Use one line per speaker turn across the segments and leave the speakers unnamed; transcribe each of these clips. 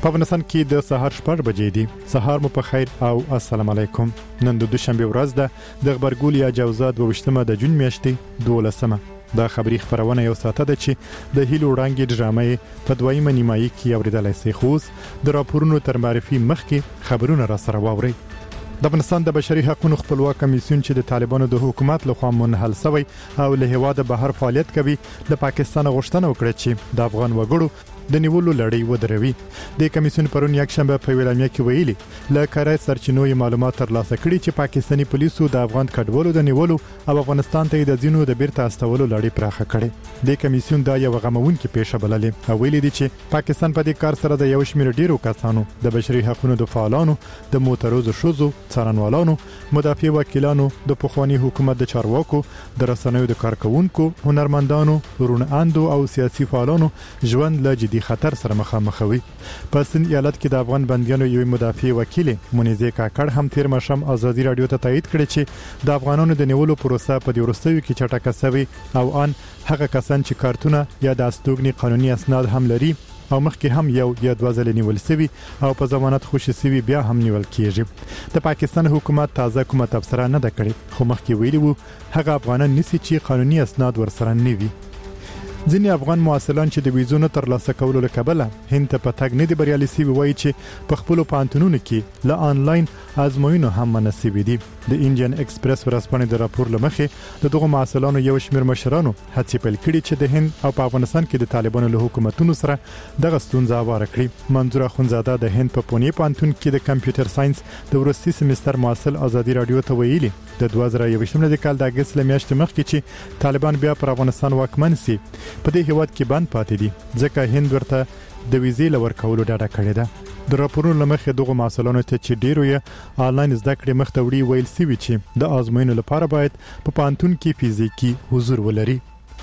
په افغانستان کې د سهار 6 بجې دي. سهار مو په خیر او السلام علیکم. نن د دوشنبه ورځ ده د خبرګول یا جوزات 22 د جون میاشتې 12. دا خبري خبرونه یو ساعت ده چې د هیلو وړاندې ډرامې په دویمه نیمایي کې اوریدلای شي. خوس د راپورونو تر معرفي مخکې خبرونه را سره واوري. د افغانستان د بشري حقوقو خپلواک کمیسیون چې د طالبانو د حکومت لخوا منحل شوی او له هواده بهر فعالیت کوي د پاکستان غوښتنه وکړه چې د افغان وګړو د نیولو لړۍ ودروي. د کمیسیون پرون یک شنبه په ویلامیا کې ویلي له کارای سرچینو معلومات ترلاسه کړي چې پاکستاني پولیسو د افغان کډوالو د نیولو او افغانستان ته د ځینو د بیرته استولو لړۍ پراخه کړي. د کمیسیون دا یو غمونکې پیښه بللې او ویلي دي چې پاکستان په دې کار سره د یو شمېر ډیرو کسانو د بشري حقوقو د فعالانو د موتروزو شوزو څارنوالانو مدافع وکیلانو د پخوانی حکومت د چارواکو د رسنیو د کارکونکو هنرمندانو روناندو او سیاسي فعالانو ژوند له جدي خطر سره مخامخوي. په سند ایالت کې د افغان بندیانو یو مدافع وکیل منیزه کاکړ هم تیر مشم ازادي رادیو ته تایید کړی چې د افغانانو د نیولو پروسه په دې ورستوي کې چټکه شوی او ان هغه کسان چې کارتونه یا د استوګنی قانوني اسناد هم لري او مخکې هم یو یا دوه ځله نیول شوی او په ضمانت خوشی شوی بیا هم نیول کیږي. د پاکستان حکومت تازه کومه تبصره نه ده کړې خو مخکې ویلي وو هغه افغانان نسی چې قانوني اسناد ورسره نه وي. ځینې افغان مواصلان چې د ویزو نه ترلاسه کولو له کبله هند ته په تګ نه دي بریالي شوي وایي چې په خپلو پوهنتونونو کې له آنلاین ازموینو هم منع شوي دي. د انډین ایکسپریس ورځپاڼې د راپور له مخې د دغو مواصلانو یو شمېر مشرانو هڅې پیل کړي چې د هند او په افغانستان کې د طالبانو له حکومتونو سره دغه ستونزه هواره کړي. منظور اخونزاده د هند په پونې پوهنتون کې د کمپیوټر ساينس د وروستي سیمستر محصل ازادي رادیو ته ویلي د 2021 کال د اگست میاشتې مخکې چې طالبان بیا پر افغانستان واکمن سي په دې هیواد کې بند پاتې دي ځکه هند ورته د ویزې لور کولو ډاډه کړې ده. د راپورونو لمخې دغه مسلانو ته چې ډیرو یې آنلاین زده کړې مخته وړي ویل سوي چې د آزموینو لپاره باید په پانتون کې فزیکی حضور ولري.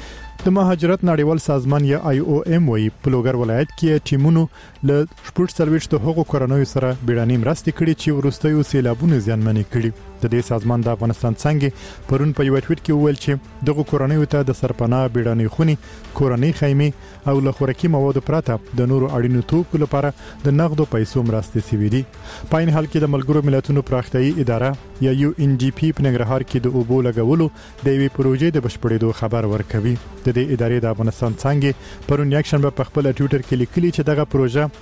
د مهاجرت نړیوال سازمان یا IOM وایي په لوګر ولایت کې ټیمونو له 40 هغو کورنوي سره بیړنۍ مرستې کړې چې ورستیو سیلابونو زیانمنې کړي. د دې سازمان د افغانستان څنګه پرون په یو ټویټ کې وویل چې دغه کورنوي ته د سرپناه بیړنۍ خوني کورنۍ خیمه او له خوراکي موادو پرته د نورو اړینو توکو لپاره د نقدو پیسو مرستې سوي دي. په این حال کې د ملګرو ملتونو پراختیايي اداره یا UNDP په ننګرهار کې د اوبو لګولو د یوې پروژې د بشپړېدو خبر ورکوي. د دې ادارې د افغانستان څنګه پرون یک شنبه په خپل ټویټر کې لیکلي چې دغه پروژه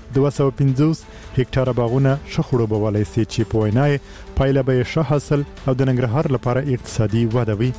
250 هکټاره باغونه شخړو بولای سي چې په وینای پایله به ښه حاصل او د ننګرهار لپاره اقتصادي وده وي.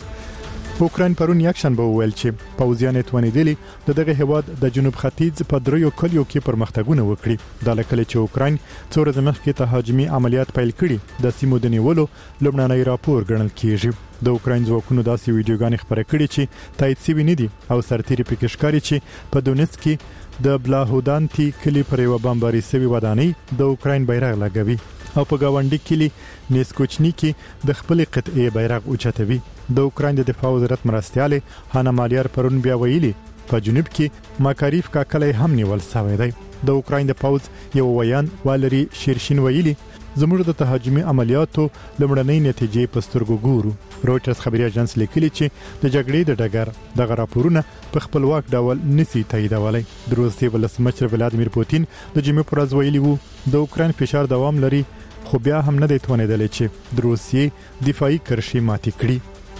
اوکراین پرون یک شنبه وویل چې پوځیان توانیدلی دغه هواد د جنوب ختیځ په دریو کلیو کې پرمختګونه وکړي. د لکه چې اوکراین څو ورځې مخکې تهاجمي عملیات پیل کړي د سیمو د نیولو لومړنی راپور ګڼل کیږي. د اوکراین ځواکونو داسې ویډیوګانې خبرې کړي چې تایید شوي نه دي او سرتیري پکې ښکاري چې په دونیتسک کې د بلاهودانتي کلی پر یو بمباري شوی ودانۍ د اوکراین بیرغ لګوي او په گاونډي کلی نیسکوچنی کې د خپل قطعه بیرغ اوچتوي. د اوکراین د دفاع وزارت مرستياله هانا مالیار پرون بیا ویلي په جنوب کې ماکاریف کا کلی هم نیول شوی دی. د اوکراین د پوز یو ویان والری شیرشین ویلي زموږ د تهاجمي عملیاتو لمړنۍ نتیجې په سترګو ګورو. رويټرز خبري اژانس لیکلي چې د جګړې د ډګر د راپورونه په خپلواک ډول نسی تاییدولای. د روسیې ولسمشر ولادیمیر پوتین د جمعې پر ورځ ویلي وو د اوکراین فشار دوام لري خو بیا هم نه دی توانیدلی چې د روسیې دفاعي کرښې ماتې کړي.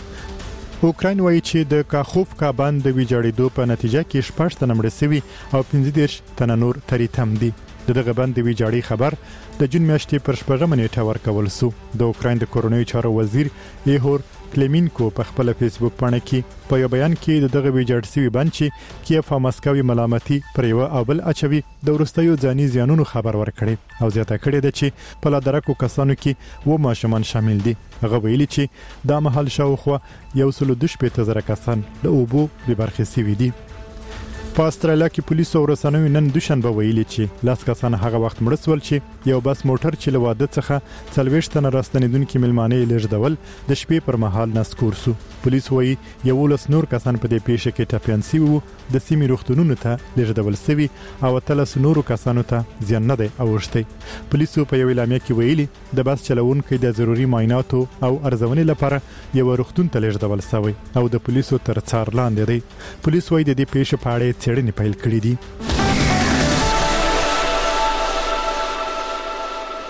اوکراین وایي چې د کاخوف کا باند د ویجاړېدو په نتیجه کې 6 تنه مړ شوي او 15 تنه نور تریتم دي. دغه باند د ویجاړۍ خبر د جون میاشتې پر 4 نیټه ورکول شو. د اوکراین د کورونوي چارو وزیر ایهور کلیمینکو په خپل فیسبوک باندې کې په یو بیان کې دغه ویجاړ شوی باند چې کیف او مسکو ملامتي پر یو او بل اچوي د ورستیو ځاني زیانونو خبر ورکړي او زیاته کړي د چې په لادرکو کسانو کې و ماشومان شامل دي. هغه ویلي چې دا محل شاوخوا 112,000 کسان له اوبو به برخې شوي دي. په استرالیا کې پولیسو او رسنیو نن دوشنبه ویلي چې لاس کسان هغه وخت مړ شول چې یو بس موټر چې له واده څخه 40 تنه راستنیدونکو ملمانې لږدول د شپې پر مهال نسکور سو. پولیس وایي یو لس نور کسان په دې پیښه کې ټپيان شوي وو. د سیمې روغتونونو ته لږدول شوي او 13 نورو کسانو ته زیان نه دی اوښتی. پولیسو په یو اعلامیه کې ویلي د بس چلوونکو د ضروري معایناتو او ارزونې لپاره یو روغتون ته لږدول شوی او د پولیسو تر څار لاندې دی. پولیس وایي د دې پیښې په اړه څېړنې پیل کړې دي.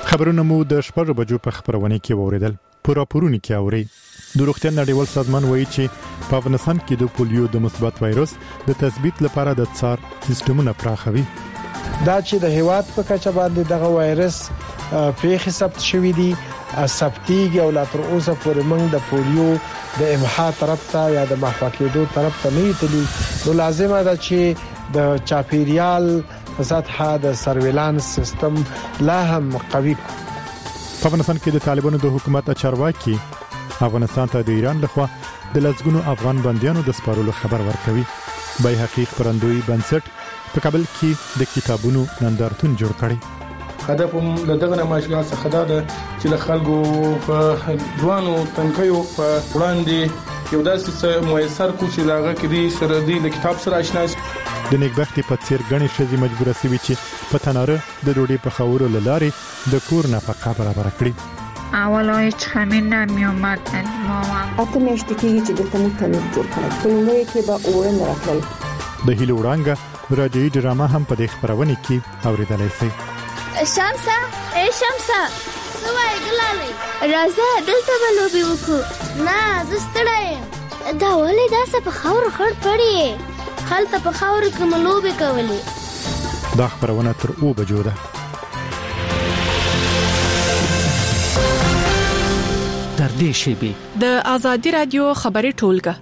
خبرونه مو د 6 بجو په خبرونه کې ووریدل. په راپورونو کې اوري د روغتیا نړیوال سازمان وایي چې په افغانستان کې د پولیو د مثبت وایروس د تثبیت لپاره د څار سیستمونه پراخوي.
دا چې د هیواد په کچه باندې دغه وایرس پیښې ثبت شوې دي ثبتيږي او لا تر اوسه پورې موږ د پولیو د امحا طرف ته یا د محو کېدو طرف ته نه یتلی. نو لازمه ده چې د چاپیریال سطحه د سرویلانس سیستم لا هم قوي.
په افغانستان کې د طالبانو د حکومت چارواکي افغانستان ته د ایران لخوا د لږګونو افغان بنديانو د سپارلو خبر ورکوي. بایحقی خبرندوی بنسټ په کابل کې د کتابونو نندارتون جوړ کړی.
هدف هم دغه نمایشګاه څخه دا ده چې له خلکو په ځوانو تنکیو په وړاندې یو داسې موثر کوچي لاغه کې سره دی له کتاب سره آشنا شي.
د نیکبختي په څیر غني شذي مجبور شوي چې په تناره د ډوډۍ په خورو لاري د کور نفقه برابر کړي.
اول هیڅ خمین نمیومد مامان
اته میاشتې کېږي چې دلته مو تنور جوړ کړل. په لومړي کې به اورن راتلل.
د هیلو وړانګه راډیوي ډرامه هم په دې خبرونه کې اوریدلای شي.
شمسه شمسه سوای ګلالي راځه دلته به لوبي وکړو. نه زستړې دا ولې داسه په خاور خړ پړې خلته په خاور کې ملوبي کولې.
دا خبرونه تر 2 بجو ده.
تر دې شیبې
د ازادي رادیو خبري ټولګه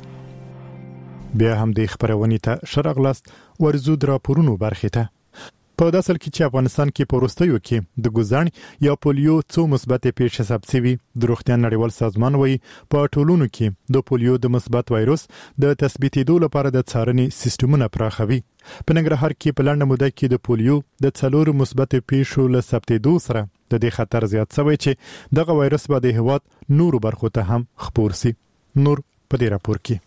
بیا هم د خبرونه ته شرغلاست ورزو د راپورونو برخه ته. په داسل کې چې افغانستان کې پروستیو کې د ګوزن یا پولیو څو مثبت پیښې ثبت شوي. د روغتیا نړیوال سازمان وایي په ټولونو کې د پولیو د مثبت وایروس د تثبیتېدو لپاره د څارنې سیستمونه پراخوي. په ننګرهار کې په لنډه موده کې د پولیو د 4 مثبت پیښو له ثبتېدو سره د دې خطر زیات شوی چې دغه وایرس به د هیواد نورو برخو ته هم خپور شي. نور په دې راپور کې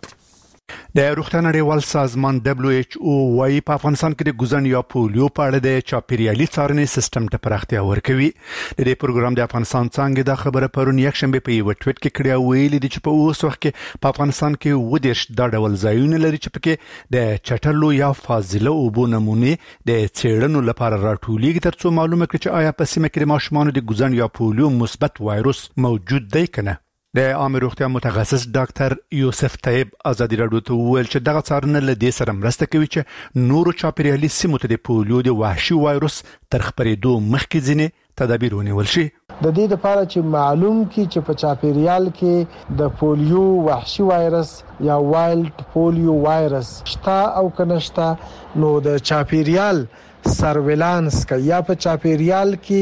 د روغتیا نړیوال سازمان WHO وايي په افغانستان کې د ګوزن یا پولیو په اړه د چاپیریالي څارنې سیستم ته پراختیا ورکوي. د دې پروګرام د افغانستان څنګه د خبره پرون یک شنبه په یو ټویټ کې کړی ویلي دي چې په اوس وخت کې په افغانستان کې ودیش د ډول ځایونه لري چې پکې د چټلو یا فاضله اوبو نمونه د څېړنو لپاره راټولېږي ترڅو معلومه کړي چې آیا په سیمه کې د ماشومانو د ګوزن یا پولیو مثبت وایروس موجود دی کنه. د عام روغتیا متخصص ډاکټر یوسف طیب ازادي راډیو ته وویل چې دغه څارنه له دې سره مرسته کوي چې نورو چاپیریالي سیمو ته د پولیو د وحشي وایروس تر خپرېدو مخکې ځینې تدابیر ونیول شي.
د دې لپاره چې معلوم کی چې په چاپیریال کې د پولیو وحشي وایرس یا وایلډ پولیو وایرس شته او کنهشته نو د چاپیریال سرویلانس کوي یا په چاپیریال کې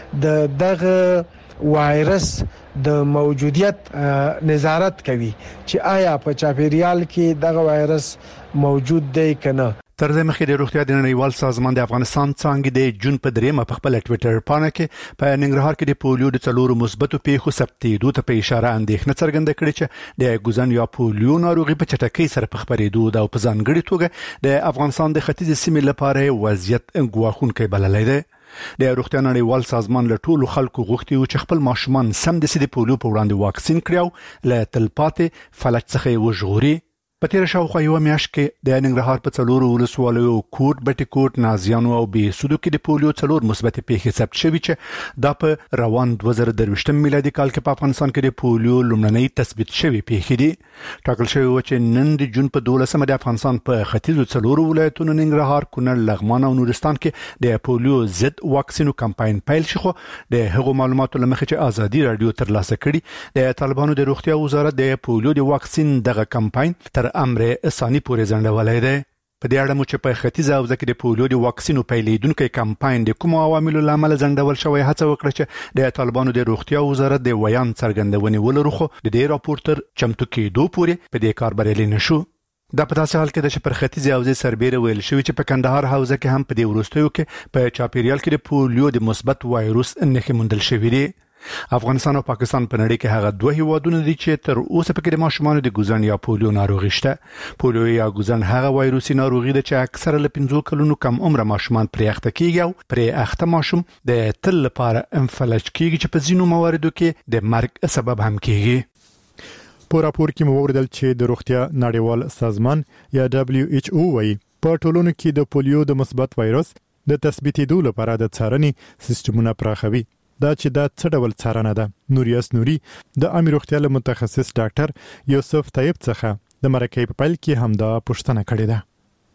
دغه وایرس د موجودیت نظارت کوي چې آیا په چاپیریال کې دغه وایرس موجود دی کنه.
تر دې مخکې د روغتیا د نړیوال سازمان د افغانستان څنګه د جون په 3 په خپل ټوئیټر باندې کې په ننګرهار کې د پولیو د 4 مثبتو پیښو ثبتېدو ته په اشاره اندېښنه څرګنده کړې چې د ګوزن یا پولیو ناروغي په چټکۍ سره په خبرېدو او په ځانګړي توګه د افغانستان د ختیځ سیمې لپاره وضعیت ګواښونکی بللی دی. د روغتیا نړیوال سازمان له ټولو خلکو غوښتي چې خپل ماشومان سم د پولیو په وړاندې واکسین کړي او له تلپاتې فلج څخه وژغوري. په تیر شاوخوا یو میاشت کې د ننګرهار په 4 ولسوالیو کوټ بټي کوټ نازیانو او بي سودو کې د پولیو 4 مثبت پیښې ثبت شوي چې دا په روان 2023 میلادي کال کې په افغانستان کې د پولیو لومړنۍ تثبیت شوي پیښې دي. ټاکل شوی و چې نن د جون په 12 د افغانستان په ختیځو 4 ولایتونو ننګرهار کونړ لغمان او نورستان کې د پولیو ضد واکسینو کمپاین پیل شي. خو د هغو معلوماتو لمخې چې ازادي رادیو ترلاسه کړي د طالبانو د روغتیا وزارت د پولیو د واکسین دغه کمپاین تر امر اسانی پورې ځنډولای دی. په دې اړه مو چې په ختیځ حوزه کې د پولیو د واکسینو پیلېدونکو کمپاین د کوم عواملو لامل ځنډول شوی هڅه وکړه چې د طالبانو د روغتیا وزارت د ویان څرګندونې ولرو خو د دې راپورټر چمتو کېدو پورې په دې کار بریالي نشو. دا په داسې حال کې چې پر ختیځ حوزه سربېره ویل شوی چې په کندهار حوزه کې هم په دې وروستیو کې په چاپیریال کې د پولیو د مثبت وایروس نښې موندل شوې دي. افغانستان او پاکستان په نړۍ کې هغه دوه هیوادونه دي چې تر اوسه پکې د ماشومانو د ګوزن یا پولیو ناروغي شته. پولیو یا ګوزن هغه وایروسي ناروغي ده چې اکثره له 5 کلونو کم عمر ماشومان پرې اخته کیږي او پرې اخته ماشوم د تل لپاره انفلج کیږي چې په ځینو مواردو کې د مرګ سبب هم کیږي.
په راپور کې مو وردل چې د روغتیا نړیوال سازمان یا WHO وايي په ټولنو کې د پولیو د مثبت وایروس د تثبیتېدو لپاره د څارنې سیستمونه پراخوي. دا چې دا څه ډول څارنه ده. نوریاس نوري د عامه روغتیا متخصص ډاکټر یوسف طیب څخه د مرکې په پیل کې هم دا پوښتنه کړې ده.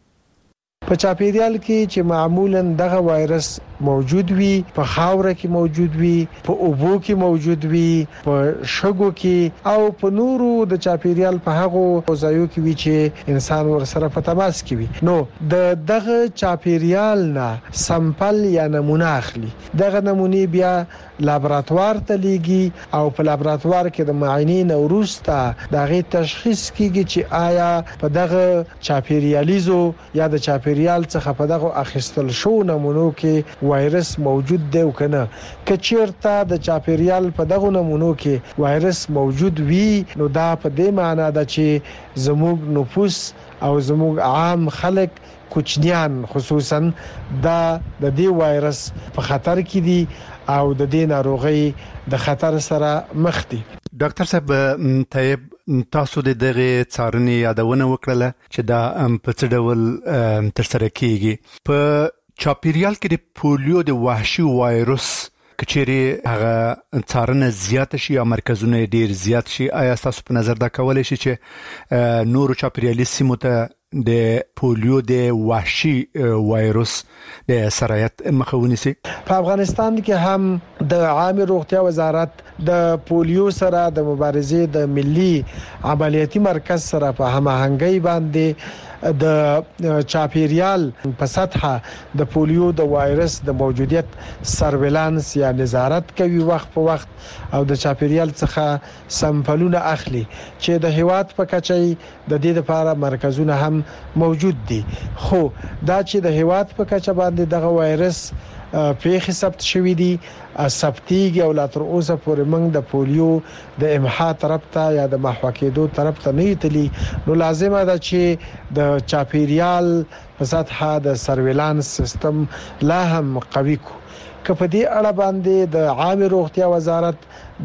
په چاپیریال کې چې معمولا دغه وایرس موجود وي، په خاوره کې موجود وي، په اوبو کې موجود وي، په شګو کې او په نورو د چاپیریال په هغو ځایو کې وي چې انسان ورسره په تماس کې وي، نو دغه چاپیریال نه سمپل یا نمونه اخلي. دغه نمونه بیا لابراتوار ته لیږي او په لابراتوار کې د معاینین وروسته دغه تشخیص کیږي چې آیا په دغه چاپیریالیزو یا د چاپیریال څخه په دغه اخیستل شو نمونو کې وایرس موجود دی او کنه. کچیرته د چاپیریال په دغه نمونو کې وایرس موجود وي نو دا په دې معنی ده چې زموږ نفوس او زموږ عام خلک کوچنیان خصوصا د دې وایرس په خطر کې دي او د دې ناروغي د خطر سره مخ دي.
ډاکټر صاحب طيب تاسو د دغه څارنې یادونه وکړه چې دا په څه ډول ترسره کیږي. په چاپیریال کې د پولیو د وحشي وایرس کچېری هغه څارنه زیات شي یا مرکزونه ډیر زیات شي، آیا تاسو په نظر دا کولای شي چې نورو چاپیریالي سیمو ته د پولیو د وحشي وایرس د سرایت مخه ونیسي؟
په افغانستان کې هم د عامه روغتیا وزارت د پولیو سره د مبارزې د ملي عملیاتي مرکز سره په هماهنګۍ باندې د چاپیریال په سطحه د پولیو د وایرس د موجودیت سرویلانس یا نظارت کوي وخت په وخت او د چاپیریال څخه سمپلونه اخلي چې د هیواد په کچه د دې لپاره مرکزونه هم موجود دي. خو دا چې د هیواد په کچه باندې دغه وایرس پیښې ثبت شوې دي ثبتيږي او لا تر اوسه پورې موږ د پولیو د امحا طرف ته یا د محو کېدو طرف ته نه تللی، نو لازمه ده چې د چاپیریال په سطحه د سرویلانس سیستم لا هم قوي کو. که په دې اړه باندې د عامه روغتیا وزارت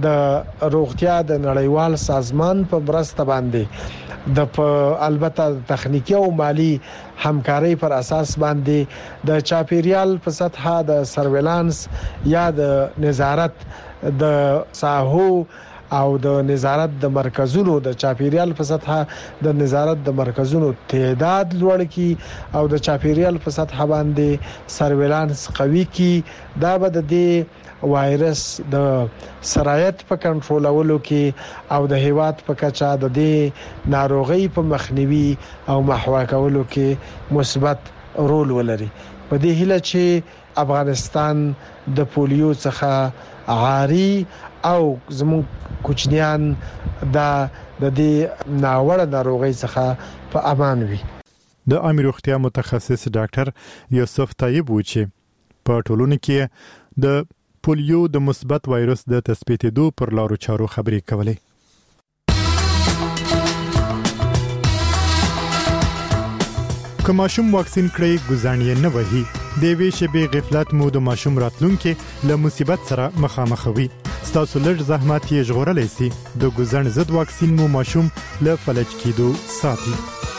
د روغتیا د نړیوال سازمان په مرسته باندې البته تخنیکی او مالی همکاري پر اساس باندې د چاپیریال په سطحه د سرویلانس یا د نظارت د ساحو او د نظارت د مرکزونو د چاپیریال په سطحه د نظارت د مرکزونو تعداد لوړ کی او د چاپیریال په سطحه باندې سرویلانس قوي کی. دا به د دې وایرس د سرایت په کنټرولولو کې او د هیواد په کچه د دې ناروغي په مخنیوي او محو کولو کې مثبت رول ولري. په دې هیله چې افغانستان د پولیو څخه عاری او زموږ کوچنیان د دې ناوړه ناروغي څخه په امان وي.
د عامه روغتیا متخصص ډاکټر یوسف طیب و چې په ټولنه کې د پولیو د مثبت وایرس د تثبیتېدو پر لارو چارو خبرې کولې. که ماشوم واکسین کړی ګزانې نه وهي د وی شبي غفلت مو د ماشوم راتلونکي له مصیبت سره مخامخ وي. ستاسو لږ زحمت یې ژغورلی سي. د ګزان ضد واکسین مو ماشوم له فلج کېدو ساتي.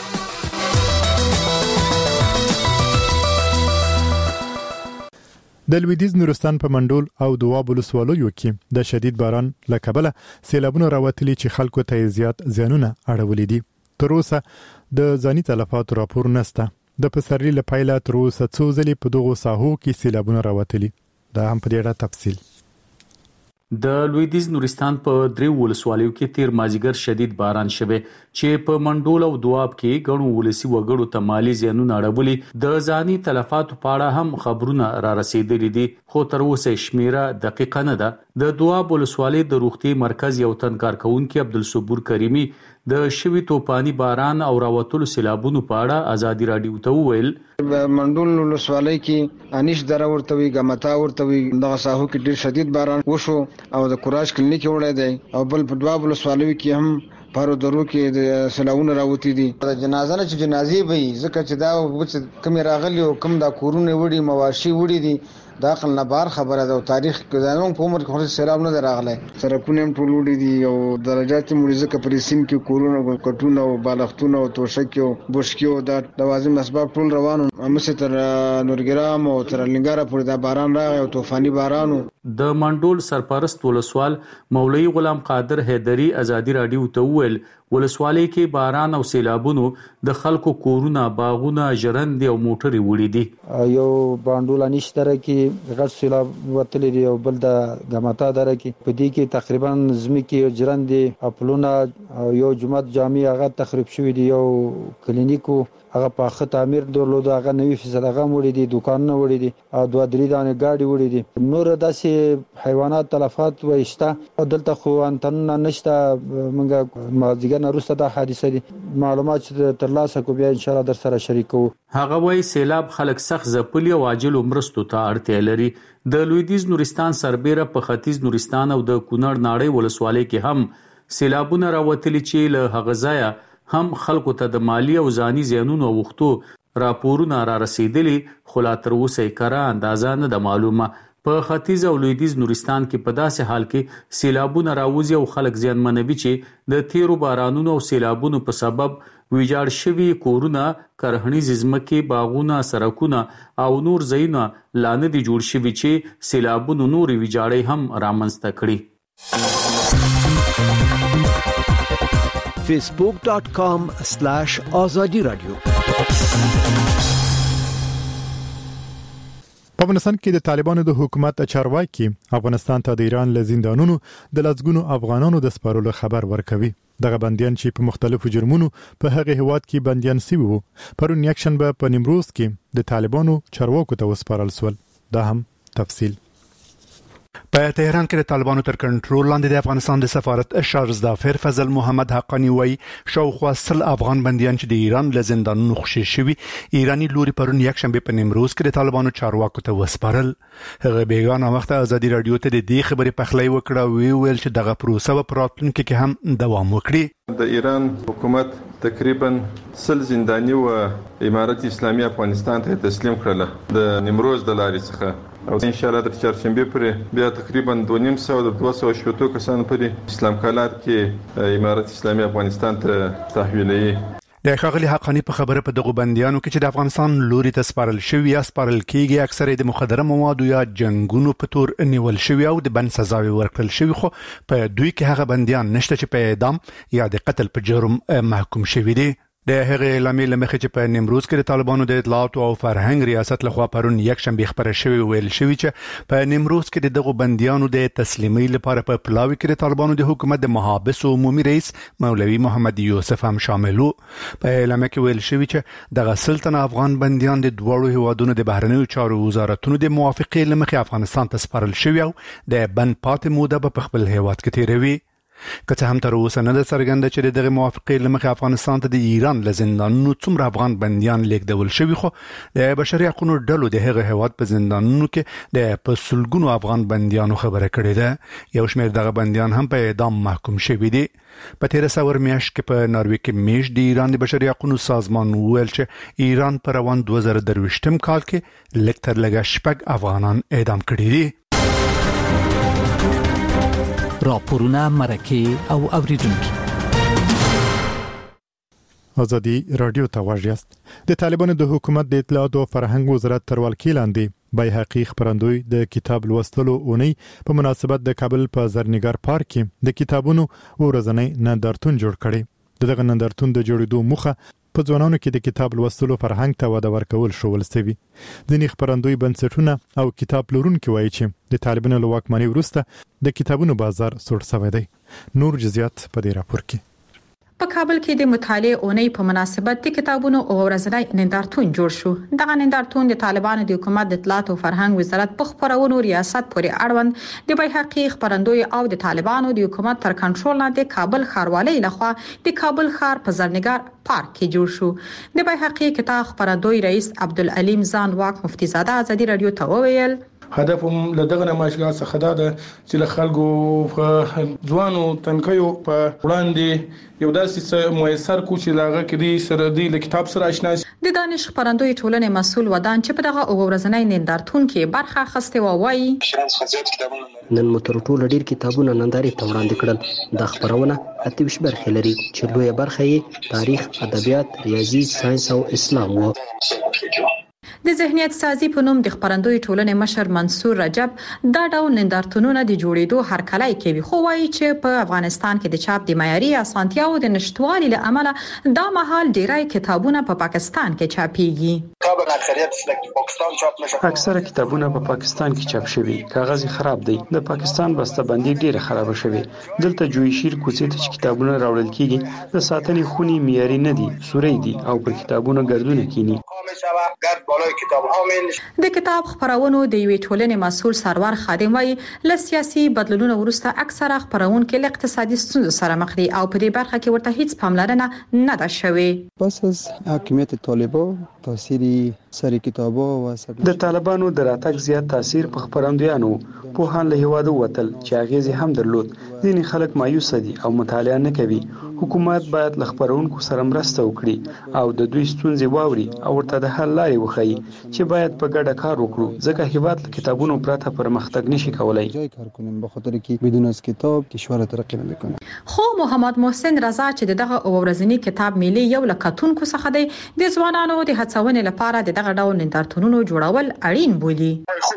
د لویدیز نورستان په منډول او دواب ولسوالیو کې د شدید باران له کبله سیلابونه راوتلي چې خلکو ته زیات زیانونه اړولې دي. تر اوسه د ځاني تلفاتو راپور نشته. د پسرلي له پیله تر اوسه څو ځلې په دغو ساحو کې سیلابونه راوتلي. دا هم په دې اړه تفصیل.
د لویدیز نورستان په درې ولسوالیو کې تیر مازیګر شدید باران شوه چې په منډول او دواب کې ګڼو ولسی وګړو ته مالی زیانونه اړولي. د ځاني تلفاتو په اړه هم خبرونه را رسیدلي دي خو تر اوسه شمیره دقیق نه ده. د دواب ولسوالۍ د روغتي مرکز یو تن کارکونکو عبدالصبور کریمی د شوی توپانی باران او راوتلو سیلابونو په اړه ازادي رادیو ته وویل.
منډول ولسوالۍ کې انیش دره ورته وی ګمتا ورته وی دغه ساحو کې ډیر شدید باران وشو او د کوراج کلینیک وړه دی او بل په دواب ولسوالۍ کې هم پارو درو کې د سلاونه راوتی دي. د جنازه نه جنازي وي ځکه چې دا کوم راغلی او کوم دا کورونه وړي مواشي وړي دي دا عقل نه بار خبره ده او تاریخ کې زموږ په عمر کې سیلاب نه راغلی سرکونه هم ټول وړي دي او درجات مریضه کپریسین کې کورونه کټونه او بالښتونه او توشک او بوشکي او د لوازم اسباب ټول روانو همسه تر نورګرام او تر لنګاره پورې دا باران راغی او طوفاني بارانو.
د منډول سرپرست ولسوال مولوی غلام قادر حیدری ازادي رادیو ته ویل ولسوالۍ کې باران او سیلابونو د خلکو کورونه باغونه ژرندې او موټرې وړي دي.
یو باندول انشتره کې غټ سیلاب وتلی دی او بل د غمتا دره کې په دې کې تقریبا زمکې ژرندې خپلونه یو جمعه جامع هغه تخریب شوی دی یو کلینیکو هغه په خط تعمیر درلود هغه 90% هغه وړي دي دکانونه وړي دي او 2-3 دانه گاډي وړي دي. نور داسې حیوانات تلفات وایسته دلته خو انتن نشته موږ مازیګر نه روسته دا حادثه دي معلومات ترلاسه کو بیا ان شاء الله در سره شریکو.
هغه وای سیلاب خلک سخت ځپلي او عاجل مرستو ته اړتیا لري. د لویدیز نورستان سربېره په ختیځ نورستان او د کونړ ناړۍ ولسوالۍ کې هم سیلابونه راوتلي چې له هغه ځایه هم خلکو ته د مالی او ځاني زیانونو وختو راپورونه را رسیدلي خو لا تر اوسه کره اندازه نه د معلومه. په ختیځ او لویدیز نورستان کې په داسې حال کې سیلابونه راوځي او خلک زیانمنوي چې د تیرو بارانونو او سیلابونو په سبب ویجاړ شوي کورونه کرهنیز ځمکې باغونه سړکونه او نور ځایونه لا نه دي جوړ شوي چې سیلابونو نورې ویجاړۍ هم رامنځته کړي.
facebook.com/azadi radio
په افغانستان کې د طالبانو د حکومت چارواکي افغانستان ته د ایران له زندانونو د لزګونو افغانانو د سپارلو خبر ورکوي. دغه بنديان چې په مختلفو جرمونو په هغه هواد کې بنديان سوي وو پرون یکشنبه په نیمروز کې د طالبانو چارواکو ته وسپارل شول. دا هم تفصیل.
په تهران کې د طالبانو تر کنټرول لاندې د افغانستان د سفارت اشارز ظافر فضل محمد حقانی وای شاوخوا 100 افغان بنديان چې د ایران له زندانونو خوشي شوي ایرانی لوري پرون یکشنبه په نیمروز کې د طالبانو چارواکو ته وسپارل. هغه بیگانه وخت ازادي رادیو ته د دې خبرې پخلی وکړه ویل چې دغه پروسه په راتلونکي کې هم دوام وکړي.
د ایران حکومت تقریبا 100 زنداني و امارت اسلامي افغانستان ته تسلیم کړل د نیمروز د لارې څخه او ان شاء الله د چهارشنبه پورې بیا تقریبا 200 کسان پورې اسلام کالات کې امارت اسلامي افغانستان ته تحویلوي.
د ښاغلي حقانی په خبره په دغه بنديانو کې چې د افغانستان لوري ته سپارل شوی یا سپارل کېږي اکثره د مخدره موادو یا جنگونو په تور نیول شوی او د بند سزاوي ورکړل شوی خو په دوی کې هغه بنديان نشته چې په اعدام یا د قتل په جرم محکوم شوی دي. د هغه اعلامیې لمخې چې په نیمروز کې د طالبانو د اطلاعات او فرهنګ ریاست لخوا پرون یکشنبه خبره شوی ویل شوی چې په نیمروز کې دغه بنديانو د تسلیمۍ لپاره په پلاوي کې د طالبانو د حکومت د محابس عمومي رئیس مولوی محمد یوسف هم شامل وو. په اعلامیه کې ویل شوی چې دغه سلطنه افغان بنديان د دوړو هیوادونو د بهرنیو چارو وزارتونو د موافقې لمخې افغانستان ته سپارل شوی او د بند پاتې موده په خپل هیواد کې تیروي. که څه هم تر اوسه نه څرګنده چې دغه موافقې لمخې افغانستان ته د ایران له زندانونو څومره افغان بنديان لیږدول شوي خو د بشري حقوقو ډلو د هغه هیواد په زندانونو کې د پسلګونو افغان بنديانو خبره کړې ده. یو شمېر دغه بنديان هم په اعدام محکوم شوي دي. په 13 میاشت کې په ناروې کې میش د ایران د بشري حقوقو سازمان ویل چې ایران په روان 2023 کال کې لږ تر لږه 6 افغانان اعدام کړي دي.
راپورونه مرکه او اوریدونکو
ازادي رادیو ته واژیاست. د طالبانو د حکومت د اطلاعات او فرهنګ وزارت تر ولکې لاندې بیهقي خبرندوی د کتاب لوستلو اونۍ په مناسبت د کابل په زرنګار پارک کې د کتابونو ورځنی نندارتون جوړ کړي. دغه نندارتون د جوړېدو موخه په ځوانانو کې د کتاب لوستلو فرهنګ ته وده ورکول شول سوي. ځینې خبرندوی بنسټونه او کتاب پلورونکي وایي چې د طالبانو له واکمنۍ وروسته د کتابونو بازار سوړ شوی دی. نور جزئیات په دې راپور کې.
په کابل کې د مطالعې اونۍ په مناسبت د کتابونو او ورځنی نندارتون جوړ شو. دغه نندارتون د طالبانو د حکومت د اطلاعات او فرهنګ وزارت په خبرونو ریاست پورې اړوند د بیهقي خبرندوی او د طالبانو د حکومت تر کنټرول لاندې کابل ښاروالۍ لخوا د کابل ښار په زرنګار پارک کې جوړ شو. د بیهقي کتاب خبرندوی رئیس عبدالعلیم ځان واک مفتی زاده ازادي رادیو ته وویل
هدف هم لدغه نمایشګاه څخه دا ده چې له خلکو ځوانو تنکیو په وړاندې یو داسې موثر کوچ لاغه کړي سره د کتاب سره آشنا
د دانش خبرندوی ټولنې مسول ودان چې په دغه ورځنۍ نندارتون کې برخه اخیسته و وایي
نن مو تر ټولو ډیر کتابونه نندارې ته وړاندې کړل د خبرونه 28 برخې لري چې لویه برخه یې تاریخ، ادبیات، ریاضي، ساينس او اسلام وو.
د ذهنیت سازي په نوم د خبرندوی ټولنې مشر منصور رجب دا ډول نندارتونونه د جوړېدو هرکلی کوي، خو وایي چې په افغانستان کې د چاپ د معیاري اسانتیاو د نشټوالي له امله دا مهال ډیری کتابونه په پاکستان کې چاپېږي.
اکثره کتابونه په پاکستان کې چاپ شوي، کاغذ خراب دی. د پاکستان بسته‌بندي ډیره خراب شوې. دلته جوړشیر کوڅې ته چې کتابونه راوړل کیږي د ساتنې خونی معیاري نه دي، سوري دي او پر کتابونو ګردونه کینی.
د کتاب خبرونو د یوې ټولنې مسول سرور خادم وایي له سیاسي بدلونونو وروسته اکثره خبرونکو له اقتصادي ستونزو سره مخ دي او په دې برخه کې ورته هیڅ پاملرنه نه ده شوې.
پس از حاکمیت طالبان تاثیر سری کتابو و
د طالبانو د راتګ زیات تاثیر په خبرندویانو پوهان له هیواده وتل چې اغیزې هم درلود. ځینې خلک مایوس دي او مطالعه نه کوي. حکومت باید له خبرونکو سره مرسته وکړي او د دوی ستونزې واوري او ورته د حل لارې وښيي چې باید په ګډه کار وکړو، ځکه هیواد له کتابونو پرته پرمختګ نشي کولای.
کار کنیم به خاطر که بدون از کتاب کشور ترقی نمیکنه.
خو محمد محسن رضا چې دغه ورځنی کتاب میلې یو لکتونکو څخه دی، د ځوانانو د هڅونې لپاره دغه ډول نندارتونونو جوړول اړین بولي.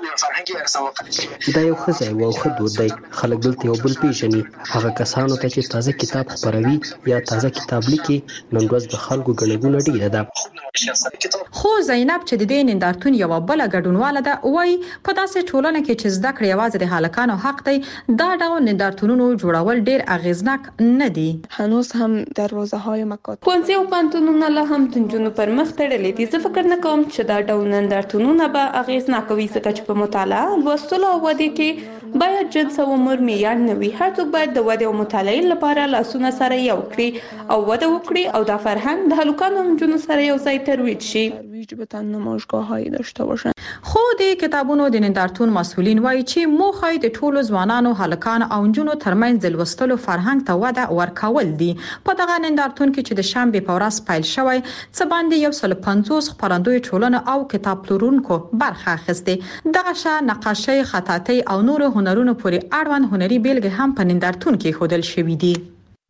دا یو ښه ځای او ښه دود دی. خلک دلته یو بل پیژني. هغه کسانو ته چې تازه کتاب خپروي یا تازه کتاب لیکي نن ورځ د خلکو ګڼه ډیره ده.
خو زینب چې د دې نندارتون یو بل ګډونواله ده وایي په داسې ټولنه کې چې زده کړې یوازې د هلکانو حق دی، دا ډول نندارتونونو جوړول ډیر اغیزناک نه دي.
هنوز هم دروازه های مکاتب ښوونځي او پوهنتونونه لا هم د نجونو پر مخ تړلې دي. زه فکر نه کوم چې دا ډول نندارتونونه به اغیزناک وي، ځکه چې په مطالعه، لوستلو او ودې کې باید جنس او عمر معیار نه وي. هر څوک باید د ودې او مطالعې لپاره لاسونه سره یو کړي او وده وکړي او دا فرهنګ د هلکانو او نجونو سره یو ځای ترویج شي. نمایشگاه‌هایی داشته باشن.
خو د کتابونو د نندارتون مسؤلین وایي چې موخه د ټولو ځوانانو، هلکانو او نجونو ترمنځ د لوستلو فرهنګ ته وده ورکول دي. په دغه نندارتون کې چې د شنبه په ورځ پیل شوی څه باندې 150 خبرندوی ټولنه او کتاب پلورونکو برخه اخیسته. دغه شاه نقاشي، خطاطي او نور هنرونو پورې اړوند هنري بیلګې هم په نندارتون کې ښودل شوې دي.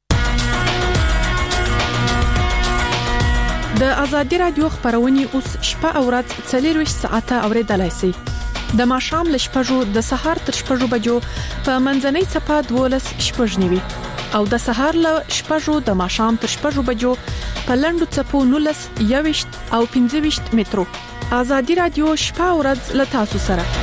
د ازادي رادیو خبرونه اوس شپه او ورځ 24 ساعته اوریدلای شئ. د ماښام ل شپږو د سهار تر شپږو بجو په منځنۍ صفه 12 شپږنیوي او د سهار ل شپږو د ماښام تر شپږو بجو په لندو صفو 19 21 او 25 مترو. ازادي رادیو شپه او ورځ ل تاسو سره.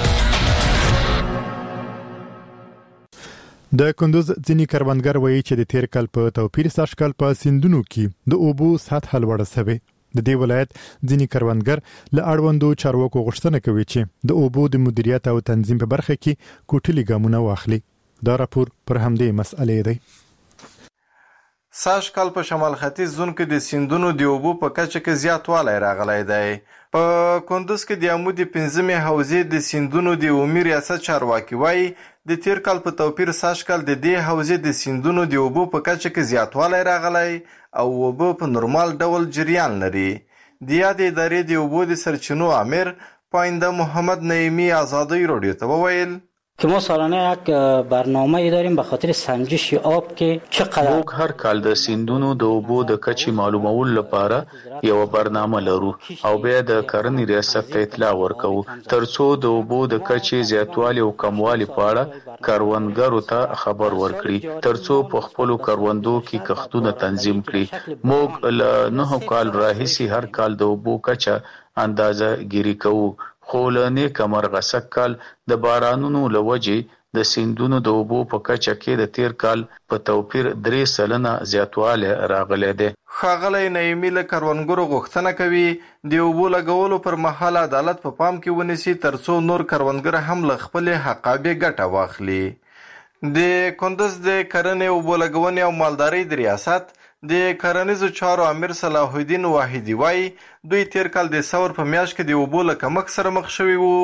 د کندوز ځینی کروندګر وایي چې د تیر کال په توپیر ساشکل په سیندونو کې د اوبو سطح لوړه شوه. د دې ولایت ځینی کروندګر له اړوندو چارواکو غوښتنه کوي چې د اوبو د مدیریت او تنظیم په برخه کې کوټلي ګامونه واخلي. دا راپور پر همدې مسئلې دی.
ساشکل په شمال ختیځ زون کې د سیندونو د اوبو په کچه کې زیاتوالی راغلی دی. په کندوز کې د عمودي 15 حوزې د سیندونو د عمومي ریاست چارواکي وایي د تیر کال په توپیر ساشکل د دې حوزې د سیندونو د اوبو په کچه کې زیاتوالی راغلی او اوبه په نورمال ډول جریان لري. د یادې ادارې د اوبو د سرچینو امیر پاینده محمد نعیمی آزادی رادیو ته وویل
که ما سالانه یک برنامه داریم به خاطر سنجش آب که چقدر
موږ هر کال د سیندونو د اوبو د کچې معلومولو لپاره یو برنامه لرو او بیا د کرنې ریاست ته اطلاع ورکوو ترڅو د اوبو د کچې زیاتوالی او کموالی په اړه کروندګرو ته خبر ورکړي ترڅو په خپلو کروندو کې کښتونه تنظیم کړي. موږ له 9 کال راهیسې هر کال د اوبو کچه اندازه ګیری کوو خو له نیکه مرغه سږ کال د بارانونو له وجې د سیندونو د اوبو په کچه کې د تیر کال په توپیر 3% زیاتوالی راغلی دی.
ښاغلی نعیمي له کروندګرو غوښتنه کوي د اوبو لګولو پر مهال عدالت په پام کې ونیسي ترڅو نور کروندګر هم له خپلې حقابې ګټه واخلي. د کندوز د کرنې، اوبو لګونې او مالدارۍ د ریاست د کرنیزو چارو امیر صلاح الدین واحدی وایي دوی تیر کال د ثور په میاشت کې د اوبو له کمښت سره مخ شوي وو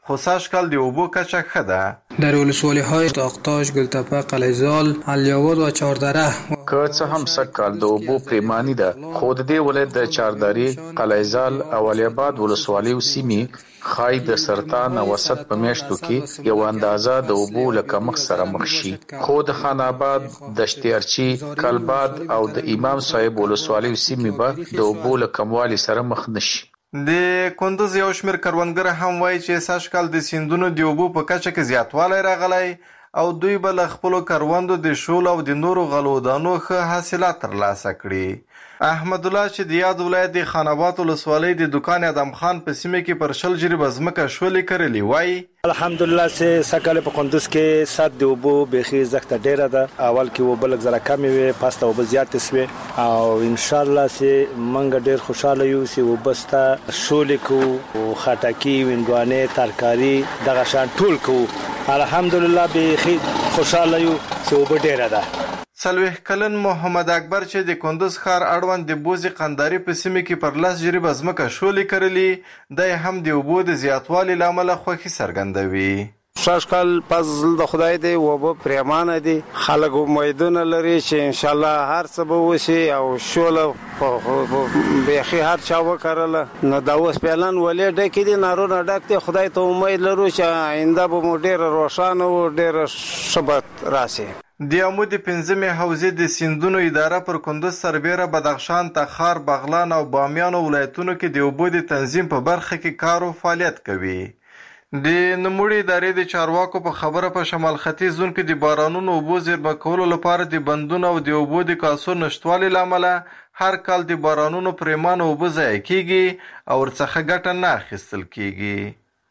خو سږکال د اوبو کچه ښه ده.
در ولسوالی‌های تاقتاش، گلتپه، قلیزال، الیاباد و چهاردره
که څه هم سږکال د اوبو پریماني ده، خو د دې ولایت د چهاردرې، قلیزال او الیاباد ولسوالیو سیمې ښایي د سرطان او وسط په میاشتو کې یو اندازه د اوبو له کمښت سره مخ شي. خو د خان آباد، دشت ارچي، کلباد او د امام صاحب ولسوالیو سیمې به د اوبو له کموالي سره مخ نشي.
د کندوز یو شمېر کروندګر هم وایي چې سږکال د سیندونو د اوبو په کچه کې زیاتوالی راغلی او دوی به له خپلو کروندو د شول او د نورو غلو دانو ښه حاصلات ترلاسه کړي. احمد الله چې د یاد ولایت د خان آباد ولسوالۍ د دکان ادم خان په سیمه کې پر 20 جریبه ځمکه شولې کرلې وایي
الحمدلله چې سږکال په کندوز کې سات د اوبو بیخي زښته ډیره ده. اول کې اوبه لږ زره کمې وې، پاسته اوبه زیاتې سوې او انشاءالله چې موږ ډیر خوشحاله یو چې اوبه سته شولې کوو، خټکي، وینډوانې، ترکاري دغه شان ټول کوو. الحمدلله بیخي خوشحاله یو چې اوبه ډیره ده.
40 کلن محمد اکبر چې د کندوز ښار اړوند د بوزي قنداري په سیمه کې پر 10 جریبه ځمکه شولې کرلې، دی هم د اوبو د زیاتوالي له امله خوښي څرګندوي.
سږکال فضل د خدای دی، اوبه پریمانه دي، خلک امیدونه لري چې انشاءالله هر څه به وشي او شوله بیخي هر چا وکړله. نو دا اوس فعلا ولې ډکې دي، نارونه ډک دي. خدای ته امید لرو چې آینده به مو ډېره روښانه او ډېره ښه به راشي.
د آمو د 5مې حوزې د سیندونو اداره پر کندوز، سربیره، بدخشان، تخار، بغلان او بامیان ولایتونو کې د اوبو د تنظیم په برخه کې کار او فعالیت کوي. د نوموړي ادارې د چارواکو په خبره په شمال ختیځ زون کې د بارانونو اوبو زیرمه کولو لپاره د بندونو او د اوبو د کاسو نشتوالي له امله هر کال د بارانونو پریمانه اوبه ضایع کیږي او ورڅخه ګټه نه اخیستل کیږي.